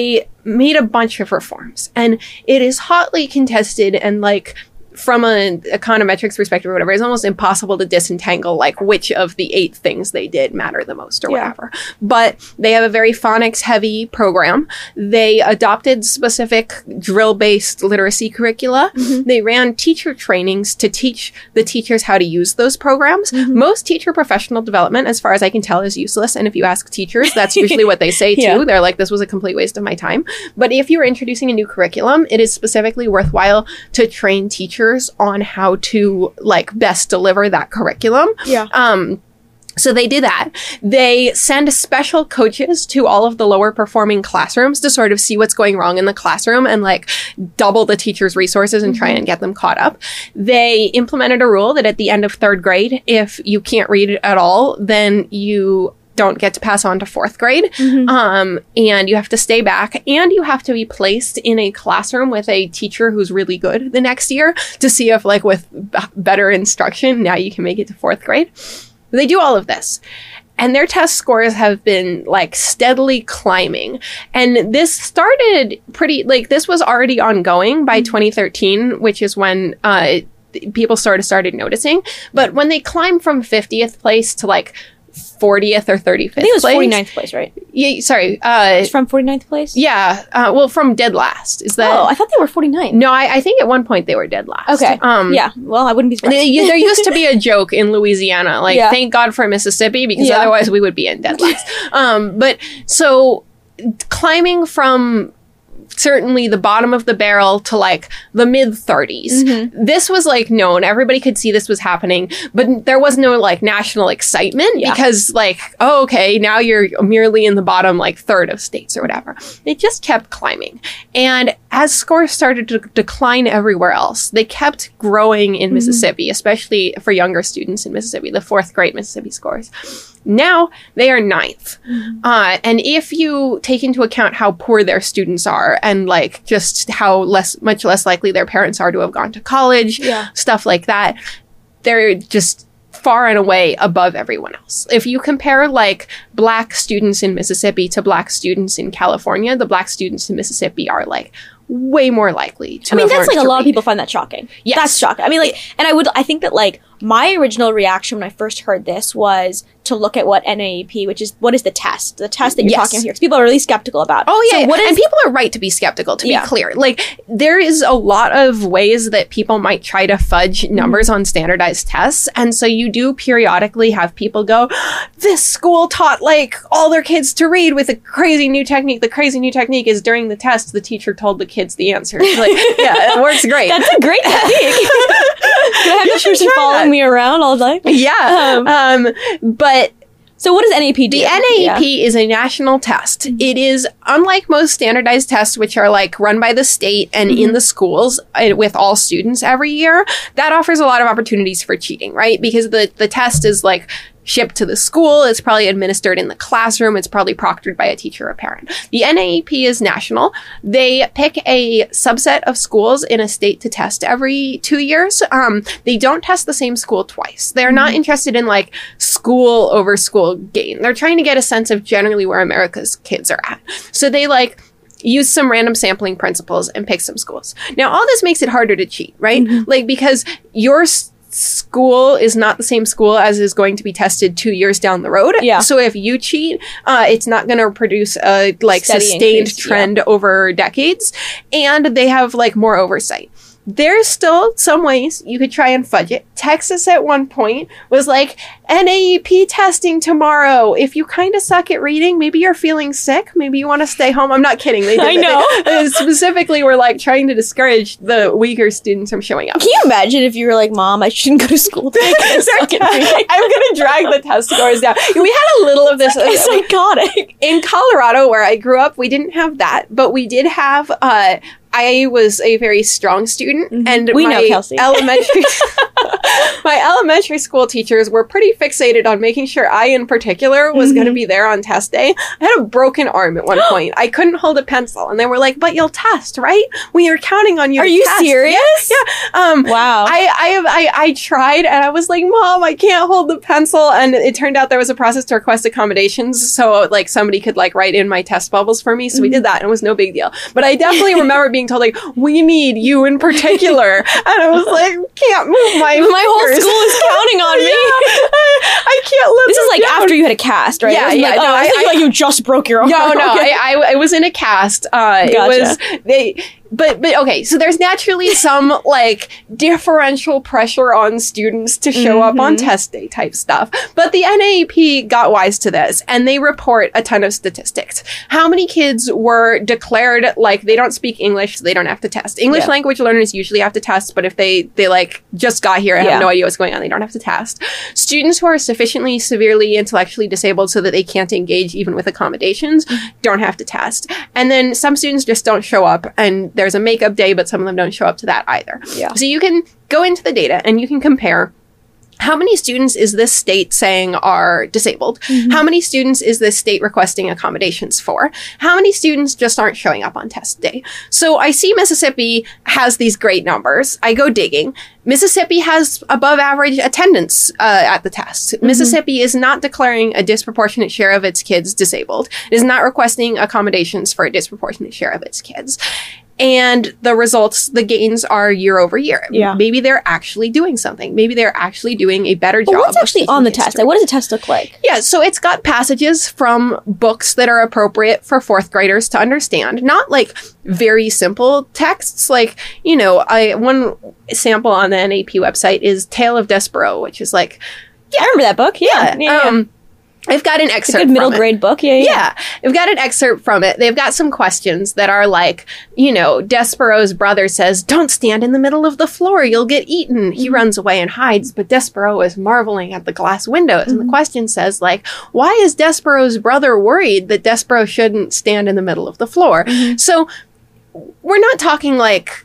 made a bunch of reforms. And it is hotly contested, and like from an econometrics perspective or whatever, it's almost impossible to disentangle like which of the eight things they did matter the most or yeah. whatever. But they have a very phonics heavy program. They adopted specific drill based literacy curricula. Mm-hmm. They ran teacher trainings to teach the teachers how to use those programs. Mm-hmm. Most teacher professional development, as far as I can tell, is useless. And if you ask teachers, that's usually what they say too. Yeah. They're like, this was a complete waste of my time. But if you're introducing a new curriculum, it is specifically worthwhile to train teachers on how to like best deliver that curriculum. Yeah. Um, so they do that. They send special coaches to all of the lower performing classrooms to sort of see what's going wrong in the classroom and like double the teachers' resources and mm-hmm. try and get them caught up. They implemented a rule that at the end of third grade, if you can't read at all, then you don't get to pass on to fourth grade. Mm-hmm. Um, and you have to stay back, and you have to be placed in a classroom with a teacher who's really good the next year to see if like with b- better instruction, now you can make it to fourth grade. They do all of this. And their test scores have been like steadily climbing. And this started pretty, like this was already ongoing by mm-hmm. twenty thirteen, which is when, uh, people sort of started noticing. But when they climb from fiftieth place to like fortieth or thirty-fifth I think it was place. forty-ninth place, right? Yeah, sorry. Uh, it's from forty-ninth place? Yeah. Uh, well, from dead last. Is that? Oh, I thought they were forty-ninth. No, I, I think at one point they were dead last. Okay. Um, yeah. Well, I wouldn't be surprised. They, there used to be a joke in Louisiana, like, yeah. thank God for Mississippi, because yeah. otherwise we would be in dead last. um, but so climbing from certainly the bottom of the barrel to like the mid thirties. Mm-hmm. This was like known. Everybody could see this was happening, but there was no like national excitement yeah. because like, oh, okay, now you're merely in the bottom like third of states or whatever. It just kept climbing. And as scores started to decline everywhere else, they kept growing in mm-hmm. Mississippi, especially for younger students in Mississippi, the fourth grade Mississippi scores. Now they are ninth. Mm-hmm. Uh, and if you take into account how poor their students are and like just how less, much less likely their parents are to have gone to college, yeah. stuff like that, they're just far and away above everyone else. If you compare like black students in Mississippi to black students in California, the black students in Mississippi are like way more likely to I mean, have that's like a lot read. Of people find that shocking. Yes. That's shocking. I mean, like, and I would, I think that like my original reaction when I first heard this was to look at what N A E P, which is, what is the test? The test that you're yes. talking about here. Because people are really skeptical about. Oh, yeah. So what is, and people are right to be skeptical, to yeah. be clear. Like, there is a lot of ways that people might try to fudge numbers mm-hmm. on standardized tests. And so you do periodically have people go, this school taught, like, all their kids to read with a crazy new technique. The crazy new technique is during the test, the teacher told the kids the answers. Like, yeah, it works great. That's a great technique. Can I have this person following me around all day? Yeah. Um, um, but so what does N A E P do? The N A E P yeah. is a national test. Mm-hmm. It is, unlike most standardized tests, which are like run by the state and mm-hmm. in the schools uh, with all students every year, that offers a lot of opportunities for cheating, right? Because the, the test is like shipped to the school. It's probably administered in the classroom. It's probably proctored by a teacher or parent. The N A E P is national. They pick a subset of schools in a state to test every two years. Um, they don't test the same school twice. They're mm-hmm. not interested in like school over school gain. They're trying to get a sense of generally where America's kids are at. So they like use some random sampling principles and pick some schools. Now, all this makes it harder to cheat, right? Mm-hmm. Like, because your s- school is not the same school as is going to be tested two years down the road. Yeah. So if you cheat, uh, it's not going to produce a like Steady sustained increase, trend yeah. over decades. And they have like more oversight. There's still some ways you could try and fudge it. Texas at one point was like, N A E P testing tomorrow. If you kind of suck at reading, maybe you're feeling sick. Maybe you want to stay home. I'm not kidding. They did I know. They, they specifically were like trying to discourage the weaker students from showing up. Can you imagine if you were like, Mom, I shouldn't go to school today? I'm going to drag the test scores down. We had a little of this. It's psychotic. In Colorado, where I grew up, we didn't have that, but we did have... Uh, I was a very strong student, mm-hmm. and we my know, Kelsey. elementary my elementary school teachers were pretty fixated on making sure I, in particular, was mm-hmm. going to be there on test day. I had a broken arm at one point. I couldn't hold a pencil. And they were like, but you'll test, right? We are counting on you. Are to you test. serious? Yeah. yeah. Um, wow. I, I, I, I tried and I was like, Mom, I can't hold the pencil. And it turned out there was a process to request accommodations. So like somebody could like write in my test bubbles for me. So mm-hmm. we did that and it was no big deal. But I definitely remember being told like, we need you in particular. And I was like, can't move my My whole school is counting on me. Yeah. I, I can't live This is like down. after you had a cast, right? Yeah, yeah. Like, oh, no, I, I think like you just broke your arm. No, no. Okay. I, I, I was in a cast. Uh, Gotcha. It was they. But, but okay, so there's naturally some, like, differential pressure on students to show mm-hmm. up on test day type stuff. But the N A A P got wise to this, and they report a ton of statistics. How many kids were declared, like, they don't speak English, so they don't have to test. English yeah. language learners usually have to test, but if they, they like, just got here and yeah. have no idea what's going on, they don't have to test. Students who are sufficiently severely intellectually disabled so that they can't engage even with accommodations mm-hmm. don't have to test. And then some students just don't show up, and there's a makeup day, but some of them don't show up to that either. Yeah. So you can go into the data and you can compare how many students is this state saying are disabled? Mm-hmm. How many students is this state requesting accommodations for? How many students just aren't showing up on test day? So I see Mississippi has these great numbers. I go digging. Mississippi has above average attendance uh, at the test. Mm-hmm. Mississippi is not declaring a disproportionate share of its kids disabled. It is not requesting accommodations for a disproportionate share of its kids. And the results, the gains are year over year. Yeah. Maybe they're actually doing something. Maybe they're actually doing a better job. But what's actually on the history. test? Like, what does the test look like? Yeah, so it's got passages from books that are appropriate for fourth graders to understand. Not like very simple texts. Like, you know, I one sample on the N A P website is Tale of Despereaux, which is like, yeah, I remember that book. Yeah, yeah. yeah, yeah. Um, I've got an excerpt. It's a good middle from grade it. book. Yeah, yeah. Yeah. I've got an excerpt from it. They've got some questions that are like, you know, Despereaux's brother says, don't stand in the middle of the floor. You'll get eaten. He mm-hmm. runs away and hides, but Despereaux is marveling at the glass windows. Mm-hmm. And the question says, like, why is Despereaux's brother worried that Despereaux shouldn't stand in the middle of the floor? Mm-hmm. So we're not talking like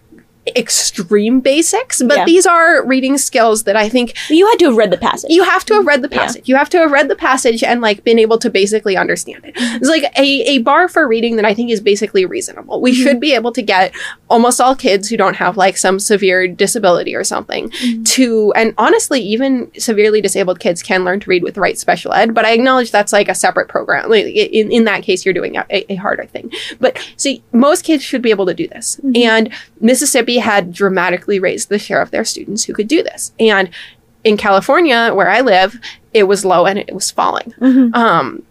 extreme basics, but yeah. these are reading skills that I think you had to have read the passage. You have to have read the passage. Yeah. You have to have read the passage and like been able to basically understand it. It's like a, a bar for reading that I think is basically reasonable. We mm-hmm. should be able to get almost all kids who don't have like some severe disability or something mm-hmm. to, and honestly, even severely disabled kids can learn to read with the right special ed, but I acknowledge that's like a separate program. Like, in, in that case, you're doing a, a harder thing. But see, most kids should be able to do this. Mm-hmm. And Mississippi had dramatically raised the share of their students who could do this. And in California, where I live, it was low and it was falling. Mm-hmm. Um,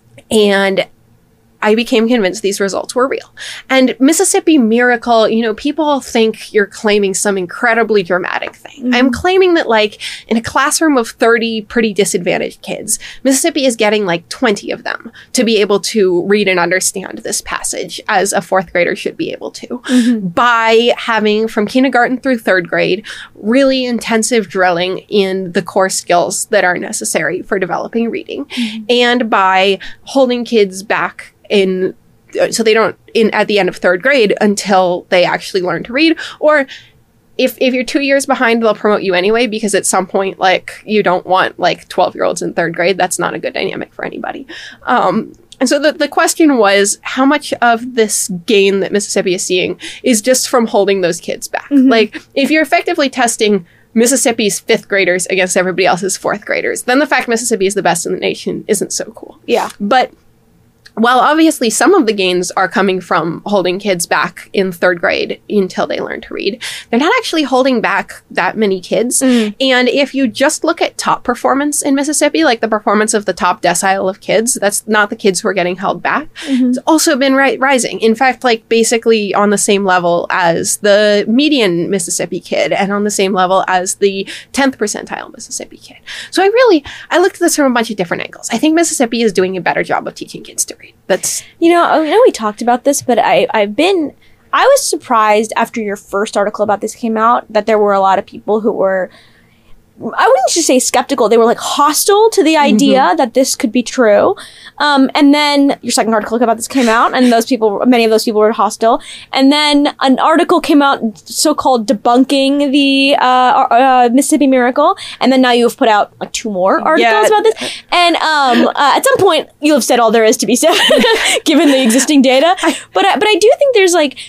and I became convinced these results were real. And Mississippi Miracle, you know, people think you're claiming some incredibly dramatic thing. Mm-hmm. I'm claiming that, like, in a classroom of thirty pretty disadvantaged kids, Mississippi is getting like twenty of them to be able to read and understand this passage as a fourth grader should be able to mm-hmm. by having from kindergarten through third grade, really intensive drilling in the core skills that are necessary for developing reading mm-hmm. and by holding kids back in so they don't in at the end of third grade until they actually learn to read. Or if if you're two years behind, they'll promote you anyway, because at some point, like, you don't want like twelve year olds in third grade. That's not a good dynamic for anybody. Um, and so the, the question was, how much of this gain that Mississippi is seeing is just from holding those kids back? Mm-hmm. Like, if you're effectively testing Mississippi's fifth graders against everybody else's fourth graders, then the fact Mississippi is the best in the nation isn't so cool. Yeah. But while obviously some of the gains are coming from holding kids back in third grade until they learn to read, they're not actually holding back that many kids. Mm. And if you just look at top performance in Mississippi, like the performance of the top decile of kids, that's not the kids who are getting held back. Mm-hmm. It's also been ri- rising. In fact, like basically on the same level as the median Mississippi kid and on the same level as the tenth percentile Mississippi kid. So I really, I looked at this from a bunch of different angles. I think Mississippi is doing a better job of teaching kids to read. That's, you know, I know we talked about this, but I, I've been, I was surprised after your first article about this came out that there were a lot of people who were I wouldn't just say skeptical. They were like hostile to the idea mm-hmm. that this could be true. Um, and then your second article about this came out, and those people, many of those people were hostile. And then an article came out, so-called debunking the uh, uh, Mississippi Miracle. And then now you have put out like two more articles yeah. about this. And um, uh, at some point, you'll have said all there is to be said, given the existing data. But I, but I do think there's like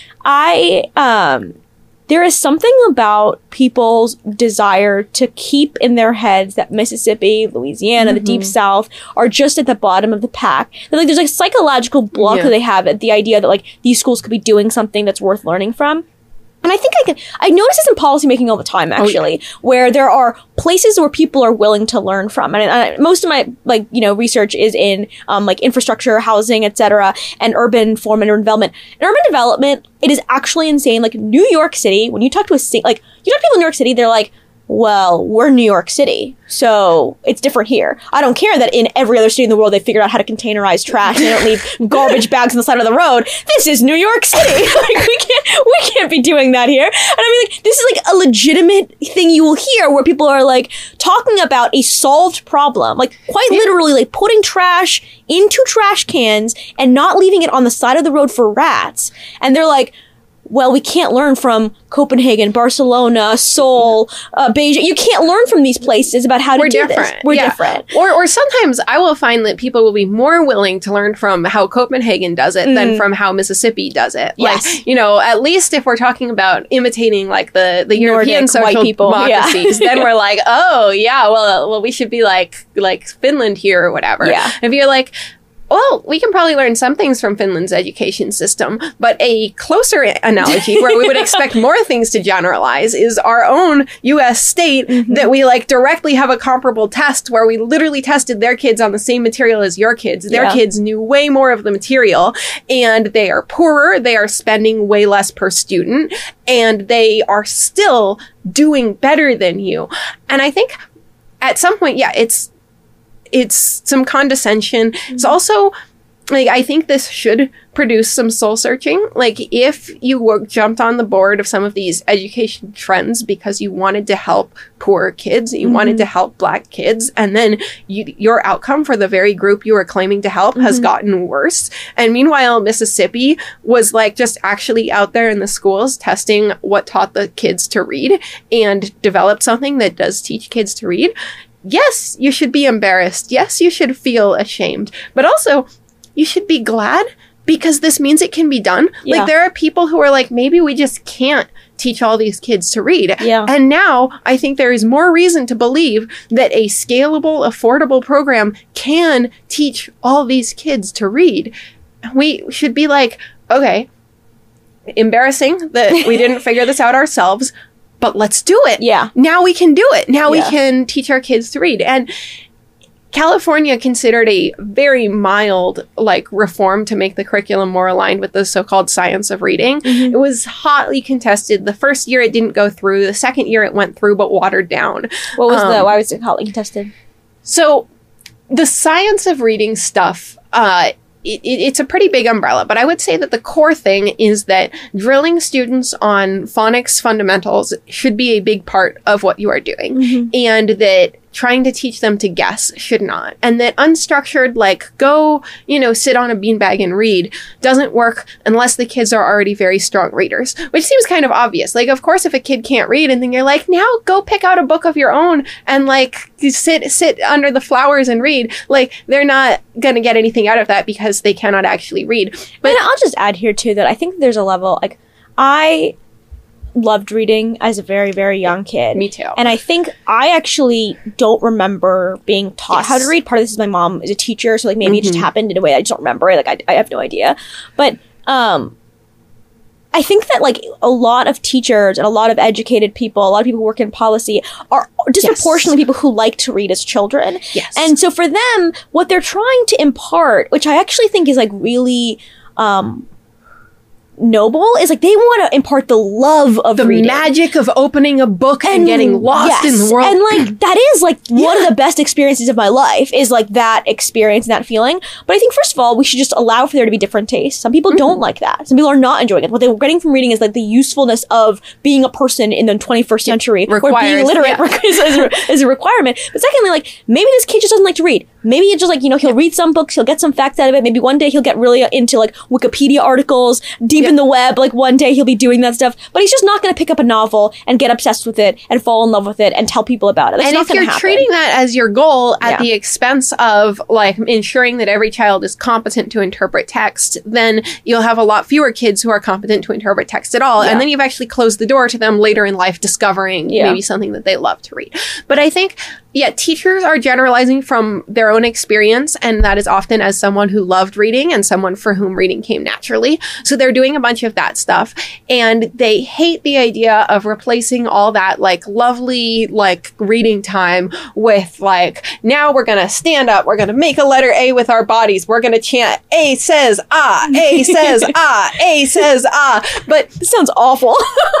I. Um, There is something about people's desire to keep in their heads that Mississippi, Louisiana, mm-hmm. the Deep South are just at the bottom of the pack. That, like, there's like a psychological block yeah. that they have at the idea that like these schools could be doing something that's worth learning from. And I think I can, I notice this in policymaking all the time, actually, oh, yeah. where there are places where people are willing to learn from. And I, most of my, like, you know, research is in, um, like, infrastructure, housing, et cetera, and urban form and urban development. In urban development, it is actually insane. Like, New York City, when you talk to a state, like, you talk to people in New York City, they're like, well, we're New York City, so it's different here. I don't care that in every other state in the world they figured out how to containerize trash and they don't leave garbage bags on the side of the road. This is New York City. Like, we can't, we can't be doing that here. And I mean, like, this is like a legitimate thing you will hear where people are like talking about a solved problem, like quite literally like putting trash into trash cans and not leaving it on the side of the road for rats. And they're like, well, we can't learn from Copenhagen, Barcelona, Seoul, uh, Beijing. You can't learn from these places about how to We're do different. this. We're yeah. different. Or or sometimes I will find that people will be more willing to learn from how Copenhagen does it mm. than from how Mississippi does it. Yes. Like, you know, at least if we're talking about imitating like the, the European Nordic, social white people. democracies, Yeah. then we're like, oh, yeah, well, well, we should be like like Finland here or whatever. Yeah. If you're like, well, we can probably learn some things from Finland's education system, but a closer analogy where we would expect more things to generalize is our own U S state mm-hmm. that we like directly have a comparable test where we literally tested their kids on the same material as your kids. Their yeah. kids knew way more of the material and they are poorer. They are spending way less per student and they are still doing better than you. And I think at some point, yeah, it's, It's some condescension. Mm-hmm. It's also, like, I think this should produce some soul searching. Like, if you were, jumped on the board of some of these education trends because you wanted to help poor kids, you mm-hmm. wanted to help Black kids, and then you, your outcome for the very group you were claiming to help mm-hmm. has gotten worse. And meanwhile, Mississippi was, like, just actually out there in the schools testing what taught the kids to read and developed something that does teach kids to read. Yes, you should be embarrassed. Yes, you should feel ashamed. But also, you should be glad because this means it can be done. Yeah. Like, there are people who are like, maybe we just can't teach all these kids to read. Yeah. And now I think there is more reason to believe that a scalable, affordable program can teach all these kids to read. We should be like, okay, embarrassing that we didn't figure this out ourselves. But let's do it. Yeah. Now we can do it. Now yeah. we can teach our kids to read. And California considered a very mild, like, reform to make the curriculum more aligned with the so-called science of reading. Mm-hmm. It was hotly contested. The first year it didn't go through. The second year it went through, but watered down. What was um, the, why was it hotly contested? So the science of reading stuff, uh, It, it, it's a pretty big umbrella, but I would say that the core thing is that drilling students on phonics fundamentals should be a big part of what you are doing. Mm-hmm. And that trying to teach them to guess should not. And that unstructured, like, go, you know, sit on a beanbag and read doesn't work unless the kids are already very strong readers, which seems kind of obvious. Like, of course, if a kid can't read and then you're like, now go pick out a book of your own and, like, sit, sit under the flowers and read. Like, they're not going to get anything out of that because they cannot actually read. But and I'll just add here, too, that I think there's a level, like, I loved reading as a very, very young kid. Me too. And I think I actually don't remember being taught yes. how to read. Part of this is my mom is a teacher, so like maybe mm-hmm. it just happened in a way I just don't remember it. Like I, I have no idea. But um, I think that like a lot of teachers and a lot of educated people, a lot of people who work in policy are disproportionately yes. people who like to read as children. Yes. And so for them, what they're trying to impart, which I actually think is like really um noble is like they want to impart the love of the reading. magic of opening a book and, and getting lost yes, in the world. And like that is like yeah. one of the best experiences of my life is like that experience and that feeling. But I think first of all, we should just allow for there to be different tastes. Some people mm-hmm. don't like that. Some people are not enjoying it. What they're getting from reading is like the usefulness of being a person in the twenty-first century Requires, where being literate yeah. is, is, a, is a requirement. But secondly, like maybe this kid just doesn't like to read. Maybe it's just like, you know, he'll read some books, he'll get some facts out of it. Maybe one day he'll get really into like Wikipedia articles, deep yep. in the web. Like one day he'll be doing that stuff. But he's just not going to pick up a novel and get obsessed with it and fall in love with it and tell people about it. That's and not if you're happen. treating that as your goal at yeah. the expense of like ensuring that every child is competent to interpret text, then you'll have a lot fewer kids who are competent to interpret text at all. Yeah. And then you've actually closed the door to them later in life discovering yeah. maybe something that they love to read. But I think yeah, teachers are generalizing from their own experience, and that is often as someone who loved reading and someone for whom reading came naturally. So they're doing a bunch of that stuff, and they hate the idea of replacing all that like lovely like reading time with like, now we're gonna stand up, we're gonna make a letter A with our bodies, we're gonna chant A says ah, A says ah, A says ah. But this sounds awful.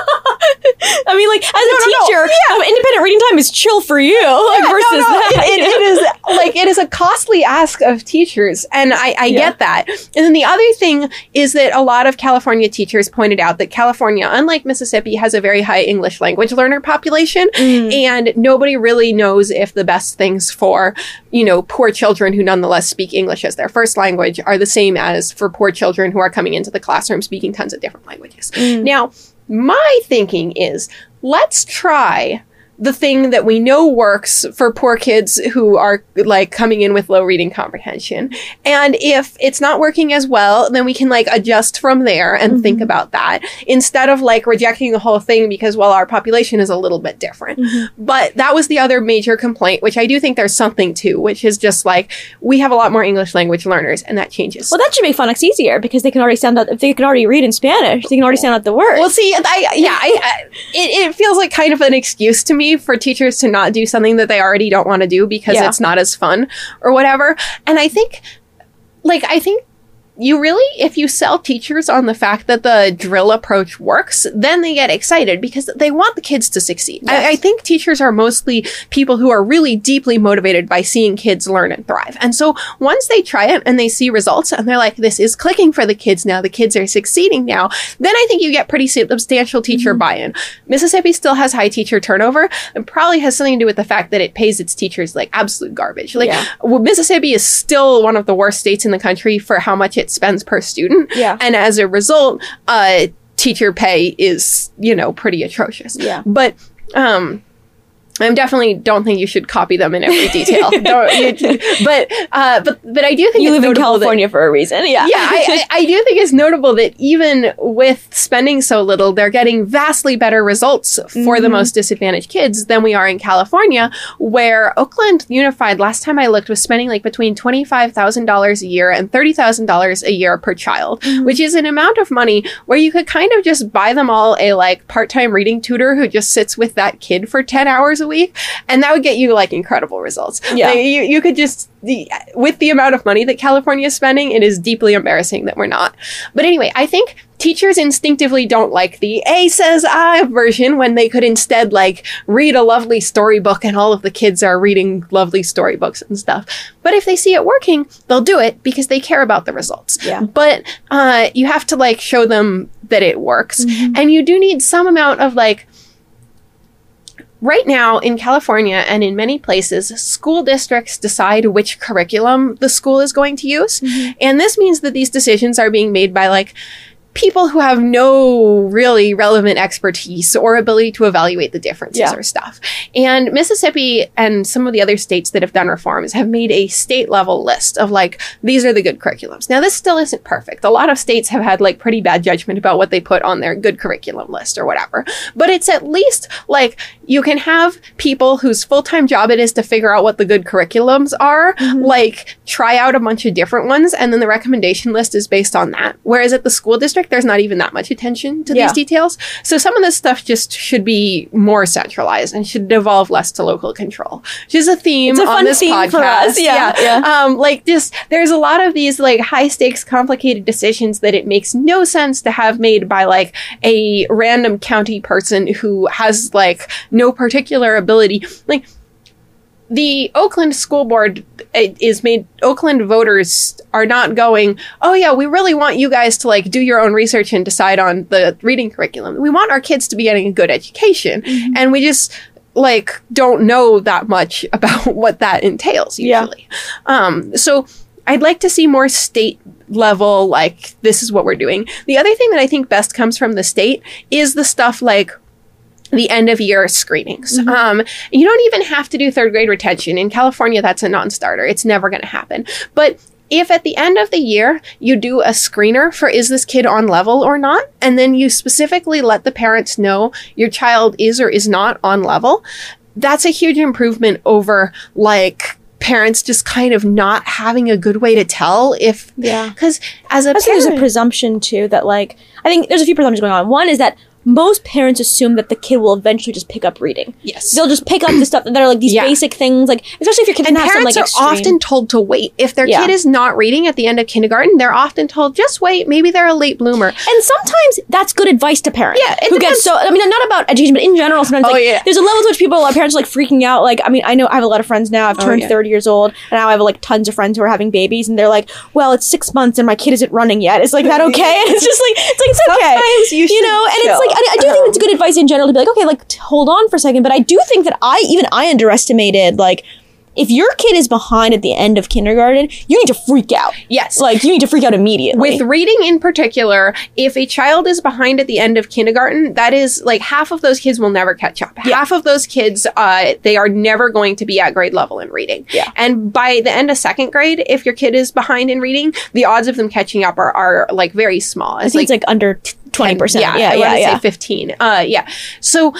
I mean, like as no, a no, teacher, no. Yeah. independent reading time is chill for you. Like, yeah, versus no, no. that, It, it, it is like it is a costly ask of teachers, and I, I yeah. get that. And then the other thing is that a lot of California teachers pointed out that California, unlike Mississippi, has a very high English language learner population, mm. and nobody really knows if the best things for, you know, poor children who nonetheless speak English as their first language are the same as for poor children who are coming into the classroom speaking tons of different languages. Mm. Now, my thinking is, let's try the thing that we know works for poor kids who are like coming in with low reading comprehension. And if it's not working as well, then we can like adjust from there and mm-hmm. think about that instead of like rejecting the whole thing because, well, our population is a little bit different. Mm-hmm. But that was the other major complaint, which I do think there's something to, which is just like, we have a lot more English language learners, and that changes. Well, that should make phonics easier because they can already sound out, if they can already read in Spanish, they can already sound out the words. Well, see, I, yeah, I, I, it, it feels like kind of an excuse to me for teachers to not do something that they already don't want to do because yeah. it's not as fun or whatever. And I think, like, I think you really, if you sell teachers on the fact that the drill approach works, then they get excited because they want the kids to succeed. Yes. I, I think teachers are mostly people who are really deeply motivated by seeing kids learn and thrive. And so once they try it and they see results and they're like, this is clicking for the kids now, the kids are succeeding now, then I think you get pretty substantial teacher mm-hmm. buy-in. Mississippi still has high teacher turnover and probably has something to do with the fact that it pays its teachers like absolute garbage. Like yeah. well, Mississippi is still one of the worst states in the country for how much it spends per student. Yeah. And as a result, uh, teacher pay is, you know, pretty atrocious. Yeah. But, um, I definitely don't think you should copy them in every detail. don't, you, but, uh, but, but I do think you it's live in California that, for a reason. Yeah. Yeah. I, I, I do think it's notable that even with spending so little, they're getting vastly better results for mm-hmm. the most disadvantaged kids than we are in California, where Oakland Unified, last time I looked, was spending like between twenty-five thousand dollars a year and thirty thousand dollars a year per child, mm-hmm. which is an amount of money where you could kind of just buy them all a like part-time reading tutor who just sits with that kid for ten hours a week, and that would get you like incredible results. Yeah. Like, you, you could just, the, with the amount of money that California is spending, it is deeply embarrassing that we're not. But anyway, I think teachers instinctively don't like the A says I version when they could instead like read a lovely storybook and all of the kids are reading lovely storybooks and stuff. But if they see it working, they'll do it because they care about the results. Yeah. But uh, you have to like show them that it works. Mm-hmm. And you do need some amount of like, right now in California and in many places, school districts decide which curriculum the school is going to use. Mm-hmm. And this means that these decisions are being made by like people who have no really relevant expertise or ability to evaluate the differences yeah. or stuff. And Mississippi and some of the other states that have done reforms have made a state level list of like, these are the good curriculums. Now, this still isn't perfect. A lot of states have had like pretty bad judgment about what they put on their good curriculum list or whatever. But it's at least like you can have people whose full-time job it is to figure out what the good curriculums are, mm-hmm. like try out a bunch of different ones. And then the recommendation list is based on that. Whereas at the school district there's not even that much attention to Yeah. these details. So some of this stuff just should be more centralized and should devolve less to local control, which is a theme It's a on fun this theme podcast. for us. Yeah, yeah. Um, like just, there's a lot of these like high stakes, complicated decisions that it makes no sense to have made by like a random county person who has like no particular ability. Like, the Oakland school board is made, Oakland voters are not going, oh yeah, we really want you guys to like do your own research and decide on the reading curriculum. We want our kids to be getting a good education. Mm-hmm. And we just like don't know that much about what that entails usually. Yeah. Um, so I'd like to see more state level, like, this is what we're doing. The other thing that I think best comes from the state is the stuff like the end of year screenings. Mm-hmm. Um, you don't even have to do third grade retention. In California, that's a non-starter. It's never going to happen. But if at the end of the year you do a screener for is this kid on level or not, and then you specifically let the parents know your child is or is not on level, that's a huge improvement over like parents just kind of not having a good way to tell if, yeah, because as a I think parent, there's a presumption too that like, I think there's a few presumptions going on. One is that most parents assume that the kid will eventually just pick up reading. Yes. They'll just pick up the stuff that are like these Yeah. basic things, like especially if your kid And doesn't have some like parents extreme. are often told to wait. If their Yeah. kid is not reading at the end of kindergarten, they're often told, just wait, maybe they're a late bloomer. And sometimes that's good advice to parents. Yeah, it who depends. get so. I mean, not about education, but in general, sometimes Oh, like yeah. there's a level to which people, our parents, are like freaking out. Like, I mean, I know I have a lot of friends now. I've Oh, turned yeah. thirty years old, and now I have like tons of friends who are having babies, and they're like, "Well, it's six months, and my kid isn't running yet. Is like that okay?" And it's just like it's like it's okay. Sometimes you should know, and chill. it's like I, I do think it's good advice in general to be like, okay, like t- hold on for a second. But I do think that I even I underestimated like. If your kid is behind at the end of kindergarten, you need to freak out. Yes. Like, you need to freak out immediately. With reading in particular, if a child is behind at the end of kindergarten, that is like half of those kids will never catch up. Yeah. Half of those kids, uh, they are never going to be at grade level in reading. Yeah. And by the end of second grade, if your kid is behind in reading, the odds of them catching up are, are like very small. I think it's like under t- twenty percent. Yeah, yeah, I yeah. want to yeah. say fifteen. Uh, yeah. So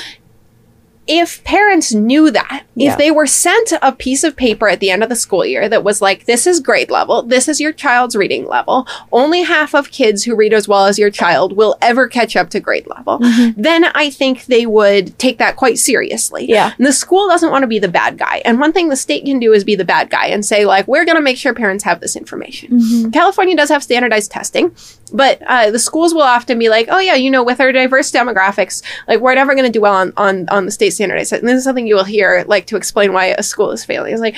if parents knew that, Yeah. if they were sent a piece of paper at the end of the school year that was like, this is grade level, this is your child's reading level, only half of kids who read as well as your child will ever catch up to grade level, Mm-hmm. then I think they would take that quite seriously. Yeah. And the school doesn't want to be the bad guy. And one thing the state can do is be the bad guy and say, like, we're going to make sure parents have this information. Mm-hmm. California does have standardized testing, but uh, the schools will often be like, oh yeah, you know, with our diverse demographics, like we're never going to do well on, on, on the state standardized test. And this is something you will hear, like, to explain why a school is failing. It's like,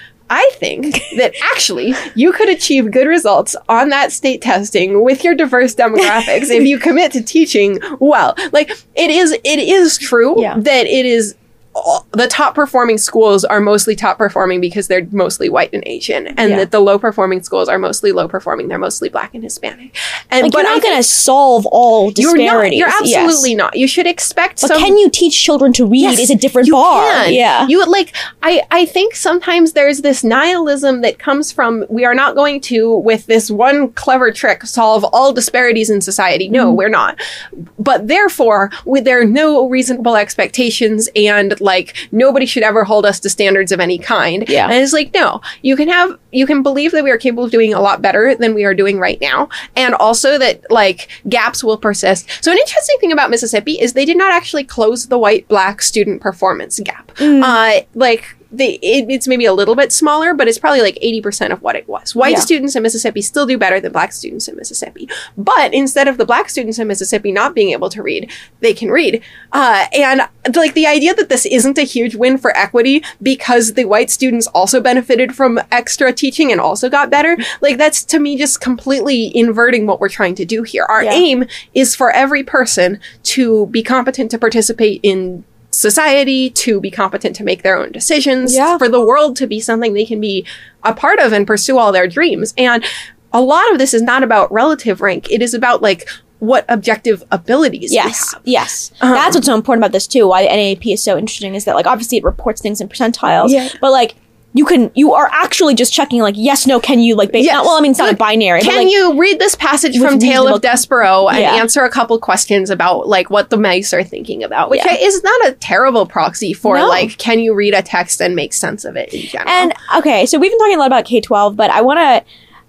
I think that actually you could achieve good results on that state testing with your diverse demographics if you commit to teaching well. Like, it is, it is true Yeah. that it is all- the top performing schools are mostly top performing because they're mostly white and Asian, and Yeah. that the low performing schools are mostly low performing. They're mostly Black and Hispanic. And Like, but you're I not going to think solve all you're not. disparities. You're absolutely yes. not. You should expect But some. can you teach children to read Yes, is a different you bar. can. Yeah. You like I I think sometimes there's this nihilism that comes from we are not going to with this one clever trick solve all disparities in society. No, Mm-hmm. we're not. But therefore, with there are no reasonable expectations and like nobody should ever hold us to standards of any kind. Yeah. And it's like no, you can have you can believe that we are capable of doing a lot better than we are doing right now, and also that like gaps will persist. So an interesting thing about Mississippi is they did not actually close the white-black student performance gap. Mm. Uh, like they, it, it's maybe a little bit smaller, but it's probably like eighty percent of what it was. White Yeah. students in Mississippi still do better than black students in Mississippi. But instead of the black students in Mississippi not being able to read, they can read. Uh, and like the idea that this isn't a huge win for equity because the white students also benefited from extra teaching and also got better, like that's to me just completely inverting what we're trying to do here. Our Yeah. aim is for every person to be competent to participate in society, to be competent to make their own decisions, Yeah. for the world to be something they can be a part of and pursue all their dreams. And a lot of this is not about relative rank. It is about like what objective abilities Yes, we have. yes. Um, That's what's so important about this too. Why the N A A P is so interesting is that like obviously it reports things in percentiles, Yeah. but like you can you are actually just checking like yes, no, can you like base Yes. not, well I mean it's not Like, a binary. Can but, like, you read this passage with from Tale of reasonable- Despero and Yeah. answer a couple questions about like what the mice are thinking about, which Yeah. is not a terrible proxy for No. like, can you read a text and make sense of it in general? And okay, so we've been talking a lot about K twelve, but I want to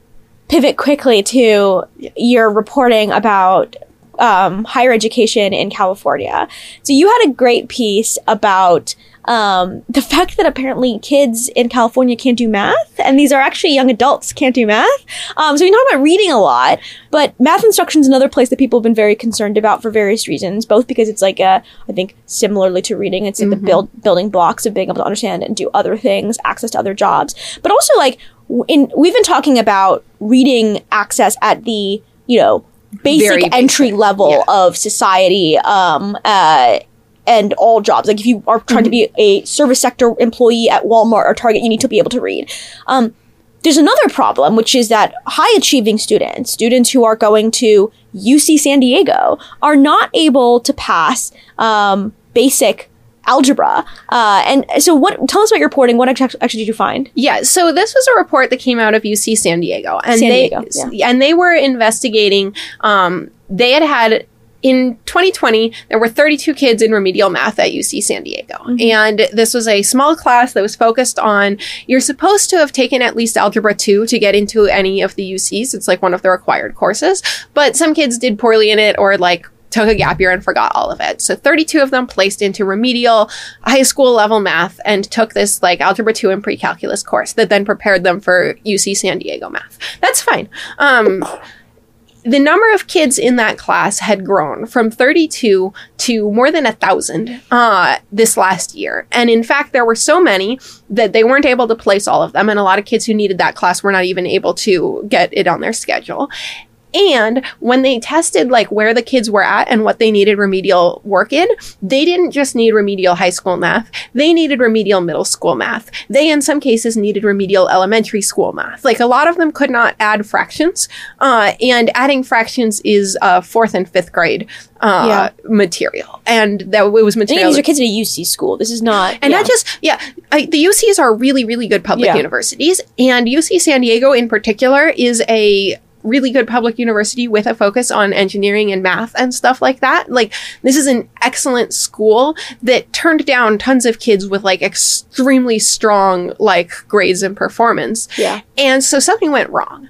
pivot quickly to your reporting about um, higher education in California. So you had a great piece about um, the fact that apparently kids in California can't do math, and these are actually young adults can't do math. Um, so we talk about reading a lot, but math instruction is another place that people have been very concerned about for various reasons, both because it's like a, I think similarly to reading, it's like mm-hmm. the build, building blocks of being able to understand and do other things, access to other jobs, but also like in, we've been talking about reading access at the, you know, basic very entry basic. level yeah. of society, um, uh, and all jobs. Like if you are trying mm-hmm. to be a service sector employee at Walmart or Target, you need to be able to read. Um, there's another problem, which is that high achieving students, students who are going to U C San Diego, are not able to pass um, basic algebra. Uh, and so what, tell us about your reporting. What actually, actually did you find? Yeah. So this was a report that came out of U C San Diego, and San they, Diego, yeah. and they were investigating, um, they had had, in twenty twenty, there were thirty-two kids in remedial math at U C San Diego. Mm-hmm. And this was a small class that was focused on, you're supposed to have taken at least Algebra two to get into any of the U Cs. It's like one of the required courses. But some kids did poorly in it, or like took a gap year and forgot all of it. So thirty-two of them placed into remedial high school level math and took this like Algebra two and pre-calculus course that then prepared them for U C San Diego math. That's fine. Um, the number of kids in that class had grown from thirty-two to more than a thousand uh, this last year. And in fact, there were so many that they weren't able to place all of them. And a lot of kids who needed that class were not even able to get it on their schedule. And when they tested like where the kids were at and what they needed remedial work in, they didn't just need remedial high school math. They needed remedial middle school math. They, in some cases, needed remedial elementary school math. Like a lot of them could not add fractions. Uh, and adding fractions is uh, fourth and fifth grade uh, yeah. material. And that it was material. And these are kids at a U C school. This is not. And yeah. not just, yeah, I, the U Cs are really, really good public yeah. universities. And U C San Diego in particular is a really good public university with a focus on engineering and math and stuff like that. Like, this is an excellent school that turned down tons of kids with like extremely strong like grades and performance. Yeah. And so something went wrong.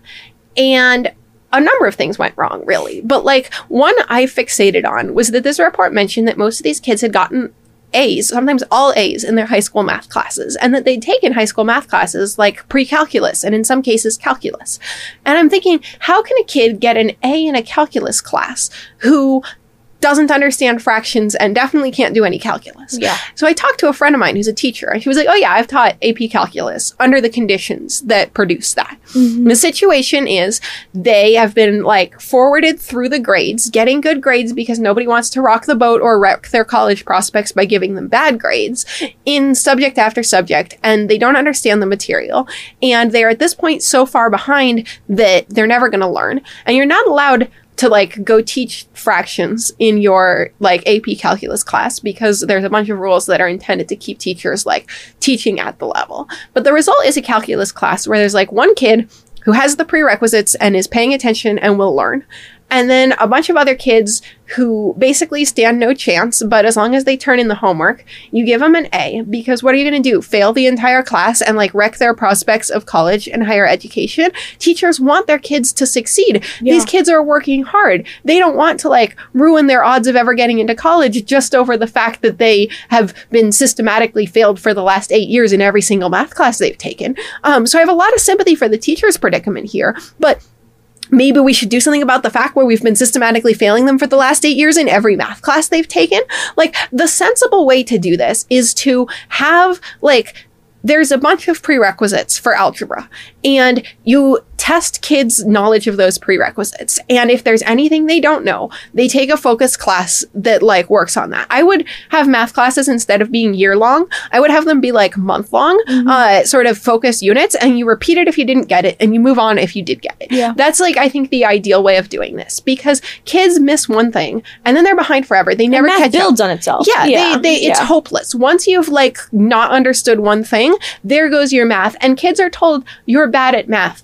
And a number of things went wrong, really. But like one I fixated on was that this report mentioned that most of these kids had gotten A's, sometimes all A's in their high school math classes, and that they'd taken high school math classes like pre-calculus and in some cases calculus. And I'm thinking, how can a kid get an A in a calculus class who doesn't understand fractions and definitely can't do any calculus? Yeah. So I talked to a friend of mine who's a teacher, and she was like, oh yeah, I've taught A P calculus under the conditions that produce that. Mm-hmm. The situation is they have been like forwarded through the grades, getting good grades because nobody wants to rock the boat or wreck their college prospects by giving them bad grades in subject after subject, and they don't understand the material. And they're at this point so far behind that they're never going to learn. And you're not allowed to like go teach fractions in your like A P calculus class because there's a bunch of rules that are intended to keep teachers like teaching at the level. But the result is a calculus class where there's like one kid who has the prerequisites and is paying attention and will learn. And then a bunch of other kids who basically stand no chance, but as long as they turn in the homework, you give them an A, because what are you going to do? Fail the entire class and like wreck their prospects of college and higher education? Teachers want their kids to succeed. Yeah. These kids are working hard. They don't want to like ruin their odds of ever getting into college just over the fact that they have been systematically failed for the last eight years in every single math class they've taken. Um, so I have a lot of sympathy for the teacher's predicament here, but maybe we should do something about the fact where we've been systematically failing them for the last eight years in every math class they've taken. Like, the sensible way to do this is to have, like, there's a bunch of prerequisites for algebra, and you test kids' knowledge of those prerequisites. And if there's anything they don't know, they take a focus class that like works on that. I would have math classes, instead of being year long, I would have them be like month long, mm-hmm. uh, sort of focus units, and you repeat it if you didn't get it, and you move on if you did get it. Yeah. That's like, I think, the ideal way of doing this, because kids miss one thing and then they're behind forever. They never and math catch builds up. on itself. Yeah, yeah. They, they, it's yeah. hopeless. Once you've like not understood one thing, there goes your math. And kids are told, you're bad at math.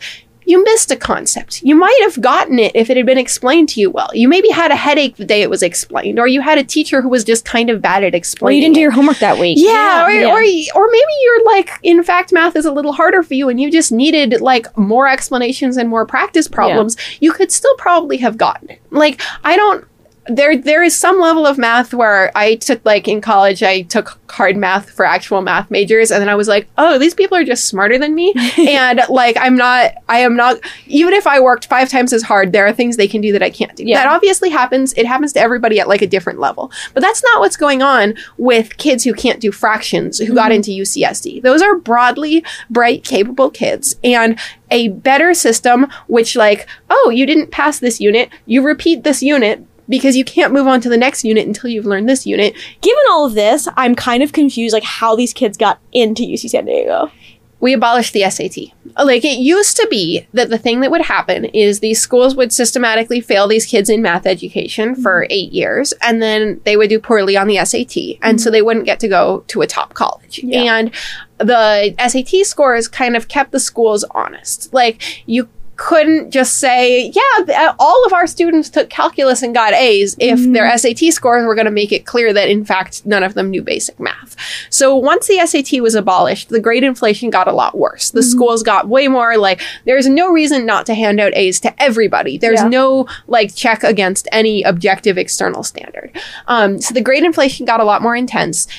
you missed a concept. You might have gotten it if it had been explained to you well. You maybe had a headache the day it was explained, or you had a teacher who was just kind of bad at explaining. Or you didn't it. do your homework that week. Yeah, yeah or, yeah. or or maybe you're like, in fact, math is a little harder for you and you just needed like more explanations and more practice problems. Yeah. You could still probably have gotten it. Like, I don't, there there is some level of math where I took, like in college, I took hard math for actual math majors. And then I was like, oh, these people are just smarter than me. And like, I'm not, I am not, even if I worked five times as hard, there are things they can do that I can't do. Yeah. That obviously happens. It happens to everybody at like a different level. But that's not what's going on with kids who can't do fractions, who mm-hmm. got into U C S D. Those are broadly bright, capable kids. And a better system, which like, oh, you didn't pass this unit, you repeat this unit, because you can't move on to the next unit until you've learned this unit. Given all of this, I'm kind of confused, like, how these kids got into U C San Diego. We abolished the S A T. Like, it used to be that the thing that would happen is these schools would systematically fail these kids in math education mm-hmm. for eight years, and then they would do poorly on the S A T, and mm-hmm. so they wouldn't get to go to a top college. Yeah. And the S A T scores kind of kept the schools honest. Like, you couldn't just say, yeah, all of our students took calculus and got A's if mm-hmm. their S A T scores were going to make it clear that, in fact, none of them knew basic math. So once the S A T was abolished, the grade inflation got a lot worse. The mm-hmm. schools got way more like, there's no reason not to hand out A's to everybody. There's yeah. no like check against any objective external standard. Um, so the grade inflation got a lot more intense,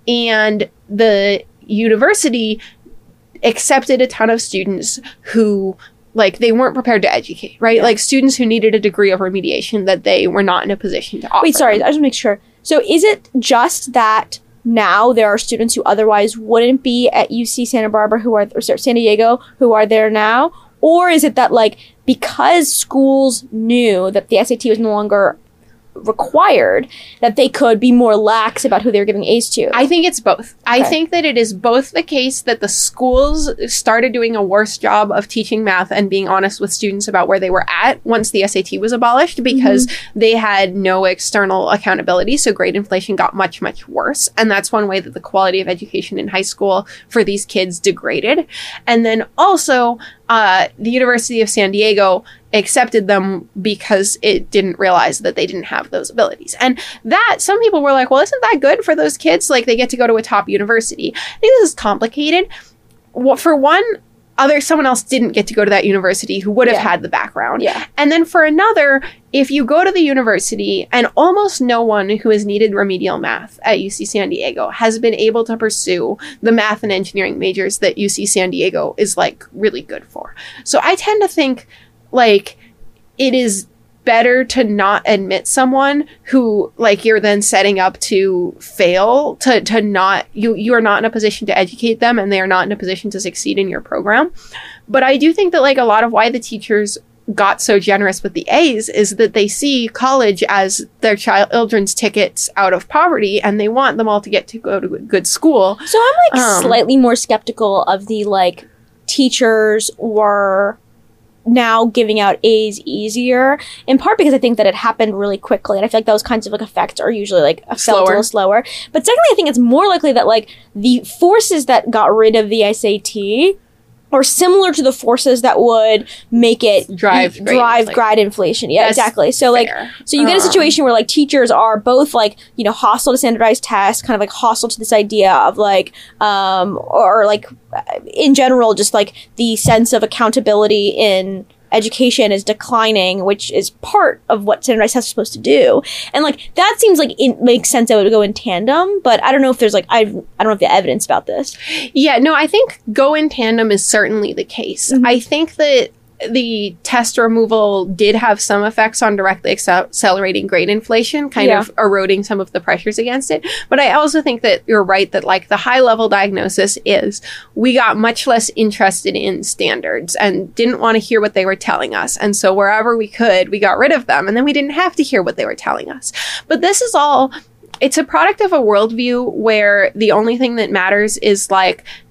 and the university accepted a ton of students who like, they weren't prepared to educate, right? Yeah. Like, students who needed a degree of remediation that they were not in a position to offer. Wait, sorry, I just want to make sure. So is it just that now there are students who otherwise wouldn't be at U C Santa Barbara who are, or sorry, San Diego, who are there now? Or is it that, like, because schools knew that the S A T was no longer required, that they could be more lax about who they were giving A's to? I think it's both. Okay. I think that it is both the case that the schools started doing a worse job of teaching math and being honest with students about where they were at once the S A T was abolished, because mm-hmm. they had no external accountability. So grade inflation got much, much worse. And that's one way that the quality of education in high school for these kids degraded. And then also, uh, the University of San Diego accepted them because it didn't realize that they didn't have those abilities. And that, some people were like, well, isn't that good for those kids? Like, they get to go to a top university. I think this is complicated. Well, for one, other someone else didn't get to go to that university who would have yeah. had the background. Yeah. And then for another, if you go to the university, and almost no one who has needed remedial math at U C San Diego has been able to pursue the math and engineering majors that U C San Diego is like really good for. So I tend to think like it is better to not admit someone who like you're then setting up to fail, to to not, you you are not in a position to educate them, and they are not in a position to succeed in your program. But I do think that like a lot of why the teachers got so generous with the A's is that they see college as their children's tickets out of poverty, and they want them all to get to go to a good school. So I'm like um, slightly more skeptical of the like teachers or now giving out A's easier, in part because I think that it happened really quickly, and I feel like those kinds of like effects are usually like felt slower. a little slower. But secondly, I think it's more likely that like the forces that got rid of the S A T are similar to the forces that would make it drive drive grade inflation. Yeah, That's exactly. So like, fair. so you get a situation where like teachers are both like, you know, hostile to standardized tests, kind of like hostile to this idea of like, um, or like in general, just like the sense of accountability in education is declining, which is part of what standardized tests are supposed to do. And like, that seems like it makes sense that it would go in tandem, but I don't know if there's like, I've, I don't have the evidence about this. Yeah, no, I think go in tandem is certainly the case. Mm-hmm. I think that the test removal did have some effects on directly accel- accelerating grade inflation, kind yeah. of eroding some of the pressures against it. But I also think that you're right that like the high level diagnosis is we got much less interested in standards and didn't want to hear what they were telling us. And so wherever we could, we got rid of them, and then we didn't have to hear what they were telling us. But this is all, it's a product of a worldview where the only thing that matters is like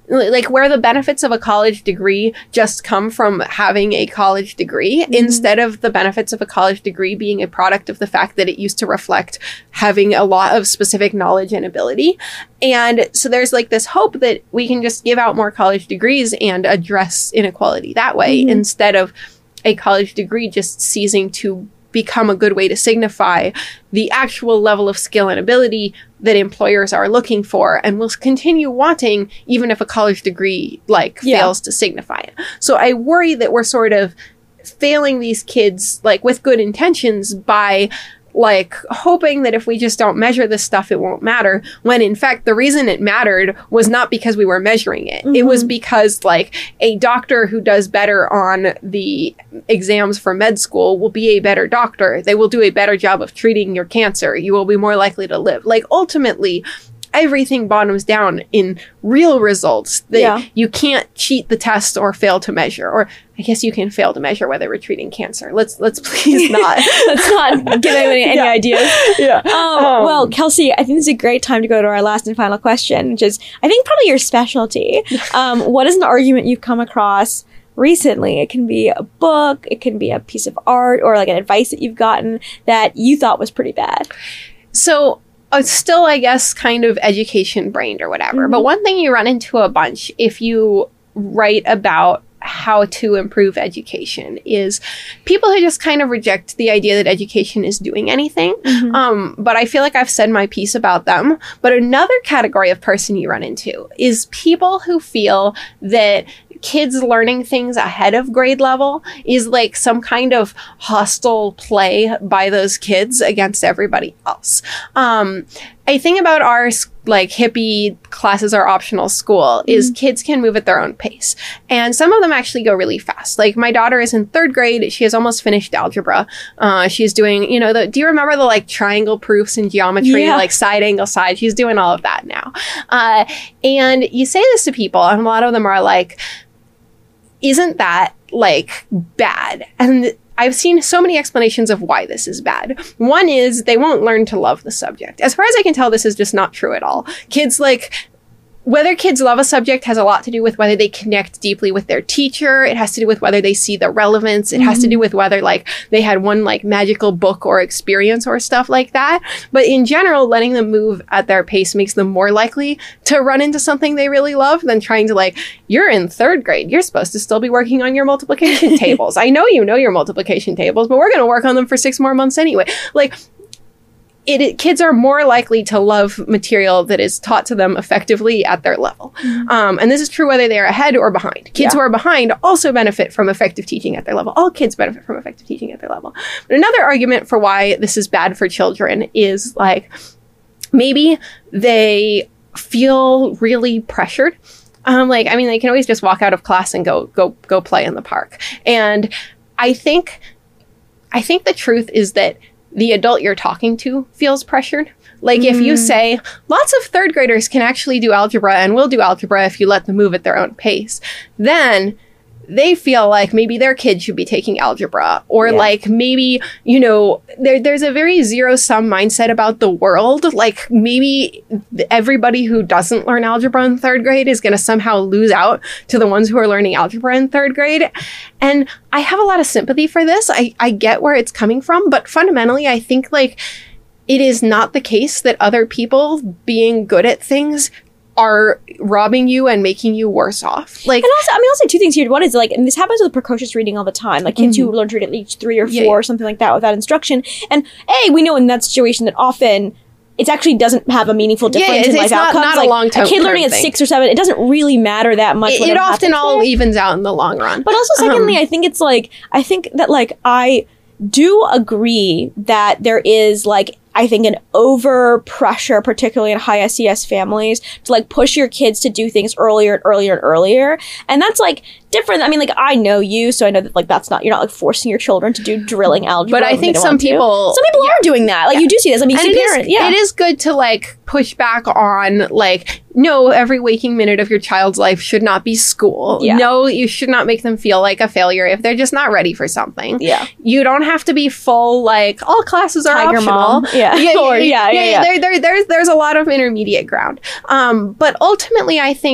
like where the benefits of a college degree just come from having a college degree mm-hmm. instead of the benefits of a college degree being a product of the fact that it used to reflect having a lot of specific knowledge and ability. And so there's like this hope that we can just give out more college degrees and address inequality that way mm-hmm. instead of a college degree just ceasing to become a good way to signify the actual level of skill and ability that employers are looking for and will continue wanting even if a college degree like yeah. fails to signify it. So I worry that we're sort of failing these kids like with good intentions by like hoping that if we just don't measure this stuff, it won't matter. When in fact, the reason it mattered was not because we were measuring it. Mm-hmm. It was because like a doctor who does better on the exams for med school will be a better doctor. They will do a better job of treating your cancer. You will be more likely to live. Like ultimately, everything bottoms down in real results that yeah. you can't cheat the test or fail to measure. Or I guess you can fail to measure whether we're treating cancer. Let's let's please not. Let's not give anybody any yeah. ideas. Yeah. Um, um, well, Kelsey, I think this is a great time to go to our last and final question, which is, I think, probably your specialty. Um, what is an argument you've come across recently? It can be a book, it can be a piece of art, or like an advice that you've gotten that you thought was pretty bad. So uh, still, I guess, kind of education brained or whatever. Mm-hmm. But one thing you run into a bunch if you write about how to improve education is people who just kind of reject the idea that education is doing anything. Mm-hmm. Um, but I feel like I've said my piece about them. But another category of person you run into is people who feel that kids learning things ahead of grade level is like some kind of hostile play by those kids against everybody else. Um, a thing about our like hippie classes are optional school is mm. kids can move at their own pace. And some of them actually go really fast. Like my daughter is in third grade. She has almost finished algebra. Uh, she's doing, you know, the, do you remember the like triangle proofs in geometry, yeah. like side angle side? She's doing all of that now. Uh, and you say this to people and a lot of them are like, isn't that like bad? And I've seen so many explanations of why this is bad. One is they won't learn to love the subject. As far as I can tell, this is just not true at all. Kids like whether kids love a subject has a lot to do with whether they connect deeply with their teacher. It has to do with whether they see the relevance. It mm-hmm. has to do with whether like they had one like magical book or experience or stuff like that. But in general, letting them move at their pace makes them more likely to run into something they really love than trying to like, you're in third grade. You're supposed to still be working on your multiplication tables. I know you know your multiplication tables, but we're going to work on them for six more months anyway. Like, It, it, kids are more likely to love material that is taught to them effectively at their level. Mm-hmm. Um, and this is true whether they are ahead or behind. Kids yeah. who are behind also benefit from effective teaching at their level. All kids benefit from effective teaching at their level. But another argument for why this is bad for children is like, maybe they feel really pressured. Um, like, I mean, they can always just walk out of class and go, go, go play in the park. And I think, I think the truth is that the adult you're talking to feels pressured. Like mm-hmm. if you say, lots of third graders can actually do algebra and will do algebra if you let them move at their own pace, then they feel like maybe their kid should be taking algebra or yeah. like maybe, you know, there, there's a very zero sum mindset about the world. Like maybe everybody who doesn't learn algebra in third grade is going to somehow lose out to the ones who are learning algebra in third grade. And I have a lot of sympathy for this. I, I get where it's coming from, but fundamentally, I think like it is not the case that other people being good at things are robbing you and making you worse off. Like, and also, I mean, I'll say two things here. One is like, and this happens with precocious reading all the time. Like kids mm-hmm. who learn to read at age three or four yeah. or something like that without instruction. And A, we know in that situation that often it actually doesn't have a meaningful difference yeah, it's, in life it's not, outcomes. Not like a long-term a kid learning at thing. six or seven, it doesn't really matter that much. It, it often all there. evens out in the long run. But also, secondly, um, I think it's like, I think that like, I do agree that there is like, I think an over pressure, particularly in high S E S families, to like push your kids to do things earlier and earlier and earlier. And that's like different. I mean, like I know you, so I know that like that's not, you're not like forcing your children to do drilling algebra. But I think some people, some people yeah. are doing that. Like yeah. you do see this. I mean, you and see it parents. Is, yeah. it is good to like push back on like, no, every waking minute of your child's life should not be school. Yeah. No, you should not make them feel like a failure if they're just not ready for something. Yeah. You don't have to be full, like, all classes are Tiger optional. Mom. Yeah. Yeah, or, yeah, yeah, yeah. yeah. There, there, there's, there's a lot of intermediate ground. Um, but ultimately, I think,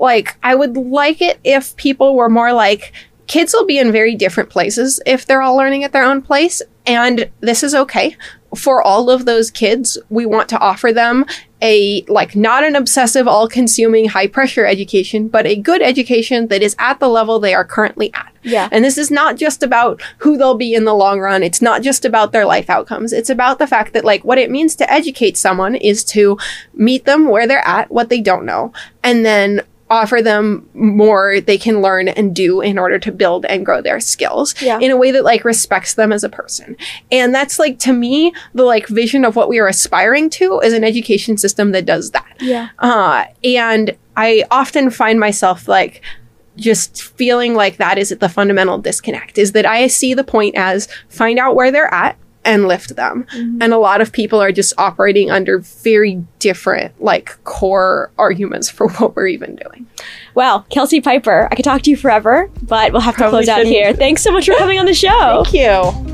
like, I would like it if people were more like, kids will be in very different places if they're all learning at their own place. And this is okay. For all of those kids, we want to offer them a, like, not an obsessive, all-consuming, high-pressure education, but a good education that is at the level they are currently at. Yeah. And this is not just about who they'll be in the long run. It's not just about their life outcomes. It's about the fact that, like, what it means to educate someone is to meet them where they're at, what they don't know, and then offer them more they can learn and do in order to build and grow their skills Yeah. in a way that, like, respects them as a person. And that's, like, to me, the, like, vision of what we are aspiring to is an education system that does that. Yeah. Uh, and I often find myself, like, just feeling like that is the fundamental disconnect, is that I see the point as find out where they're at and lift them. Mm-hmm. And a lot of people are just operating under very different, like, core arguments for what we're even doing. Well, Kelsey Piper, I could talk to you forever, but we'll have to Probably close out shouldn't. here. Thanks so much for coming on the show. Thank you.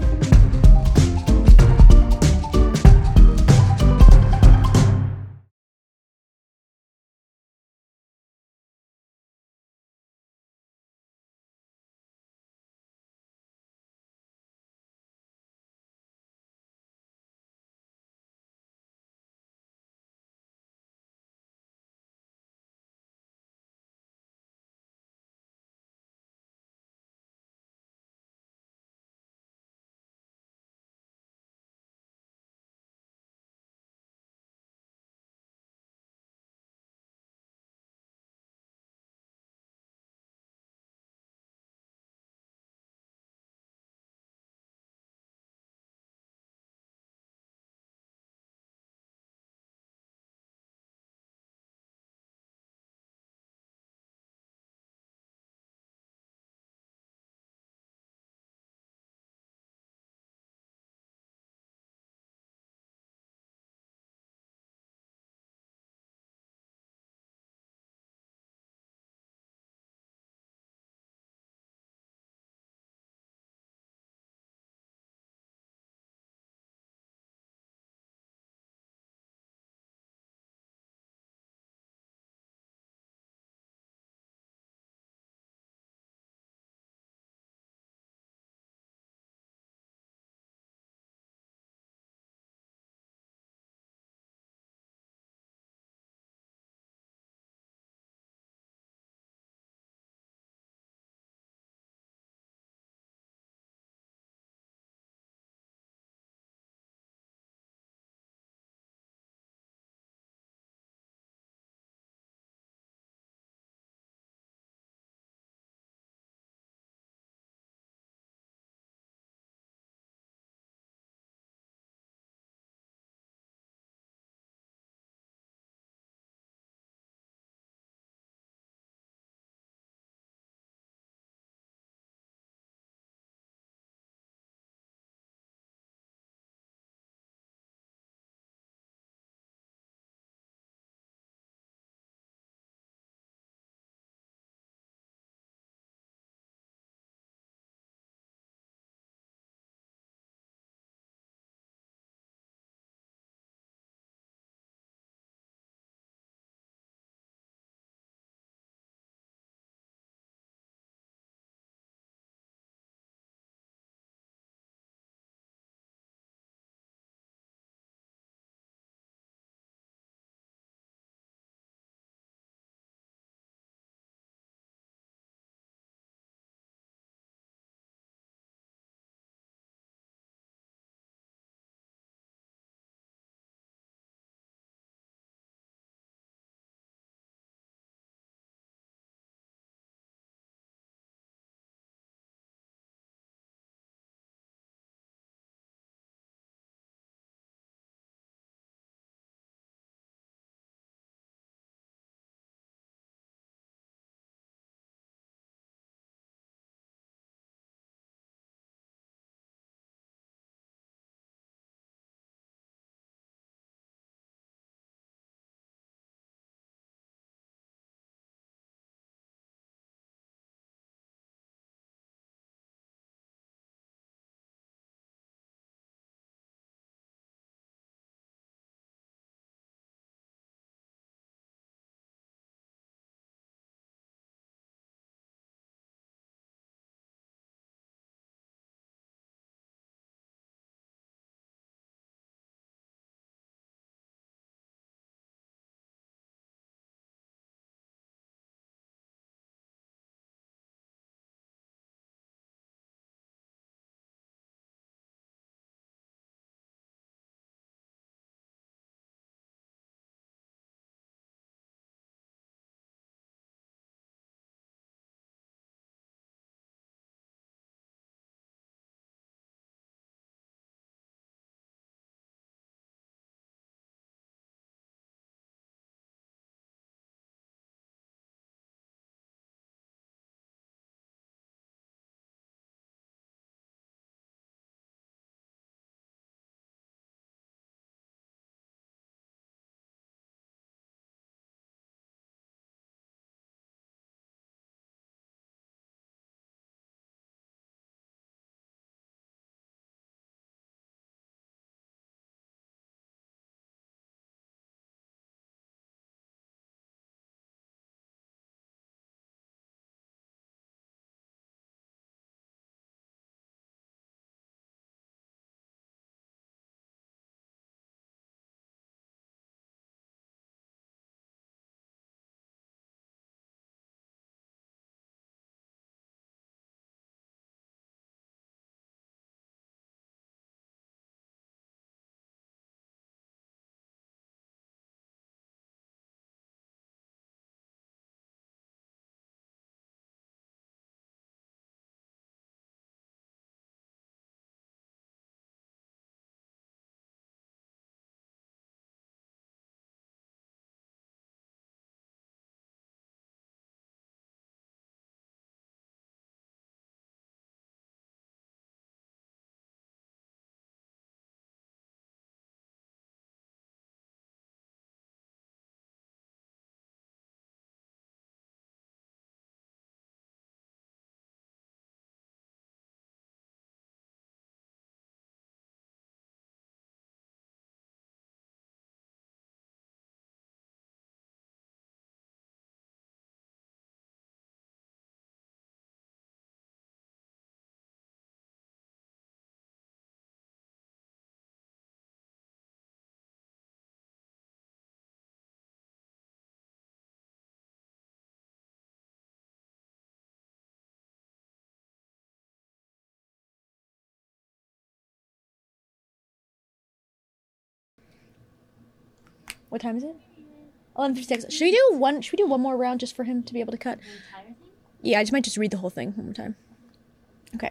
What time is it? eleven fifty-six. Should we do one? Should we do one more round just for him to be able to cut? The entire thing? Yeah, I just might just read the whole thing one more time. Okay.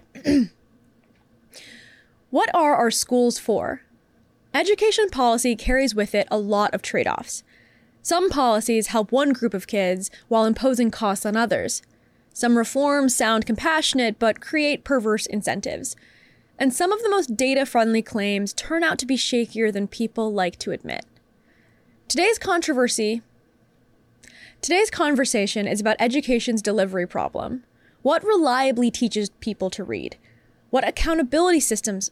What are our schools for? Education policy carries with it a lot of trade-offs. Some policies help one group of kids while imposing costs on others. Some reforms sound compassionate but create perverse incentives. And some of the most data-friendly claims turn out to be shakier than people like to admit. Today's controversy, today's conversation is about education's delivery problem. What reliably teaches people to read? What accountability systems...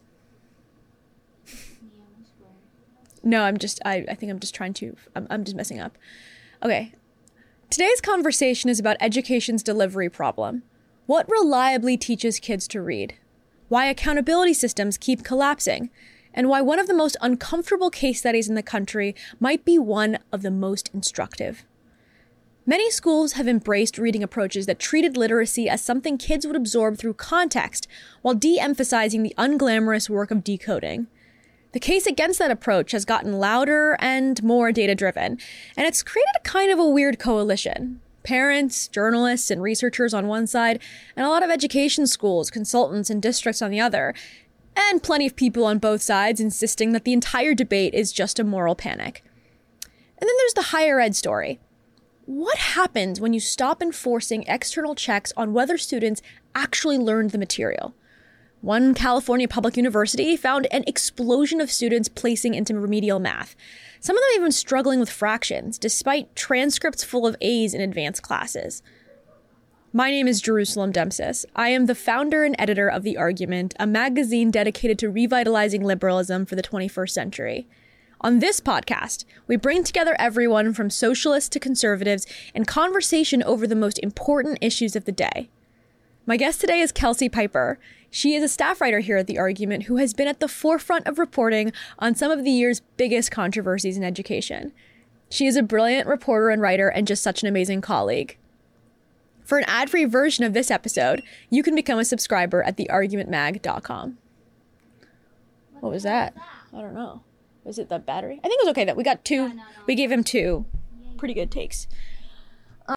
No, I'm just, I, I think I'm just trying to, I'm, I'm just messing up. Okay. Today's conversation is about education's delivery problem. What reliably teaches kids to read? Why accountability systems keep collapsing? And why one of the most uncomfortable case studies in the country might be one of the most instructive. Many schools have embraced reading approaches that treated literacy as something kids would absorb through context, while de-emphasizing the unglamorous work of decoding. The case against that approach has gotten louder and more data-driven, and it's created a kind of a weird coalition. Parents, journalists, and researchers on one side, and a lot of education schools, consultants, and districts on the other, and plenty of people on both sides insisting that the entire debate is just a moral panic. And then there's the higher ed story. What happens when you stop enforcing external checks on whether students actually learned the material? One California public university found an explosion of students placing into remedial math. Some of them even struggling with fractions, despite transcripts full of A's in advanced classes. My name is Jerusalem Demsis. I am the founder and editor of The Argument, a magazine dedicated to revitalizing liberalism for the twenty-first century. On this podcast, we bring together everyone from socialists to conservatives in conversation over the most important issues of the day. My guest today is Kelsey Piper. She is a staff writer here at The Argument who has been at the forefront of reporting on some of the year's biggest controversies in education. She is a brilliant reporter and writer and just such an amazing colleague. For an ad-free version of this episode, you can become a subscriber at the argument mag dot com. What was that? I don't know. Was it the battery? I think it was okay that we got two. No, no, no. We gave him two pretty good takes.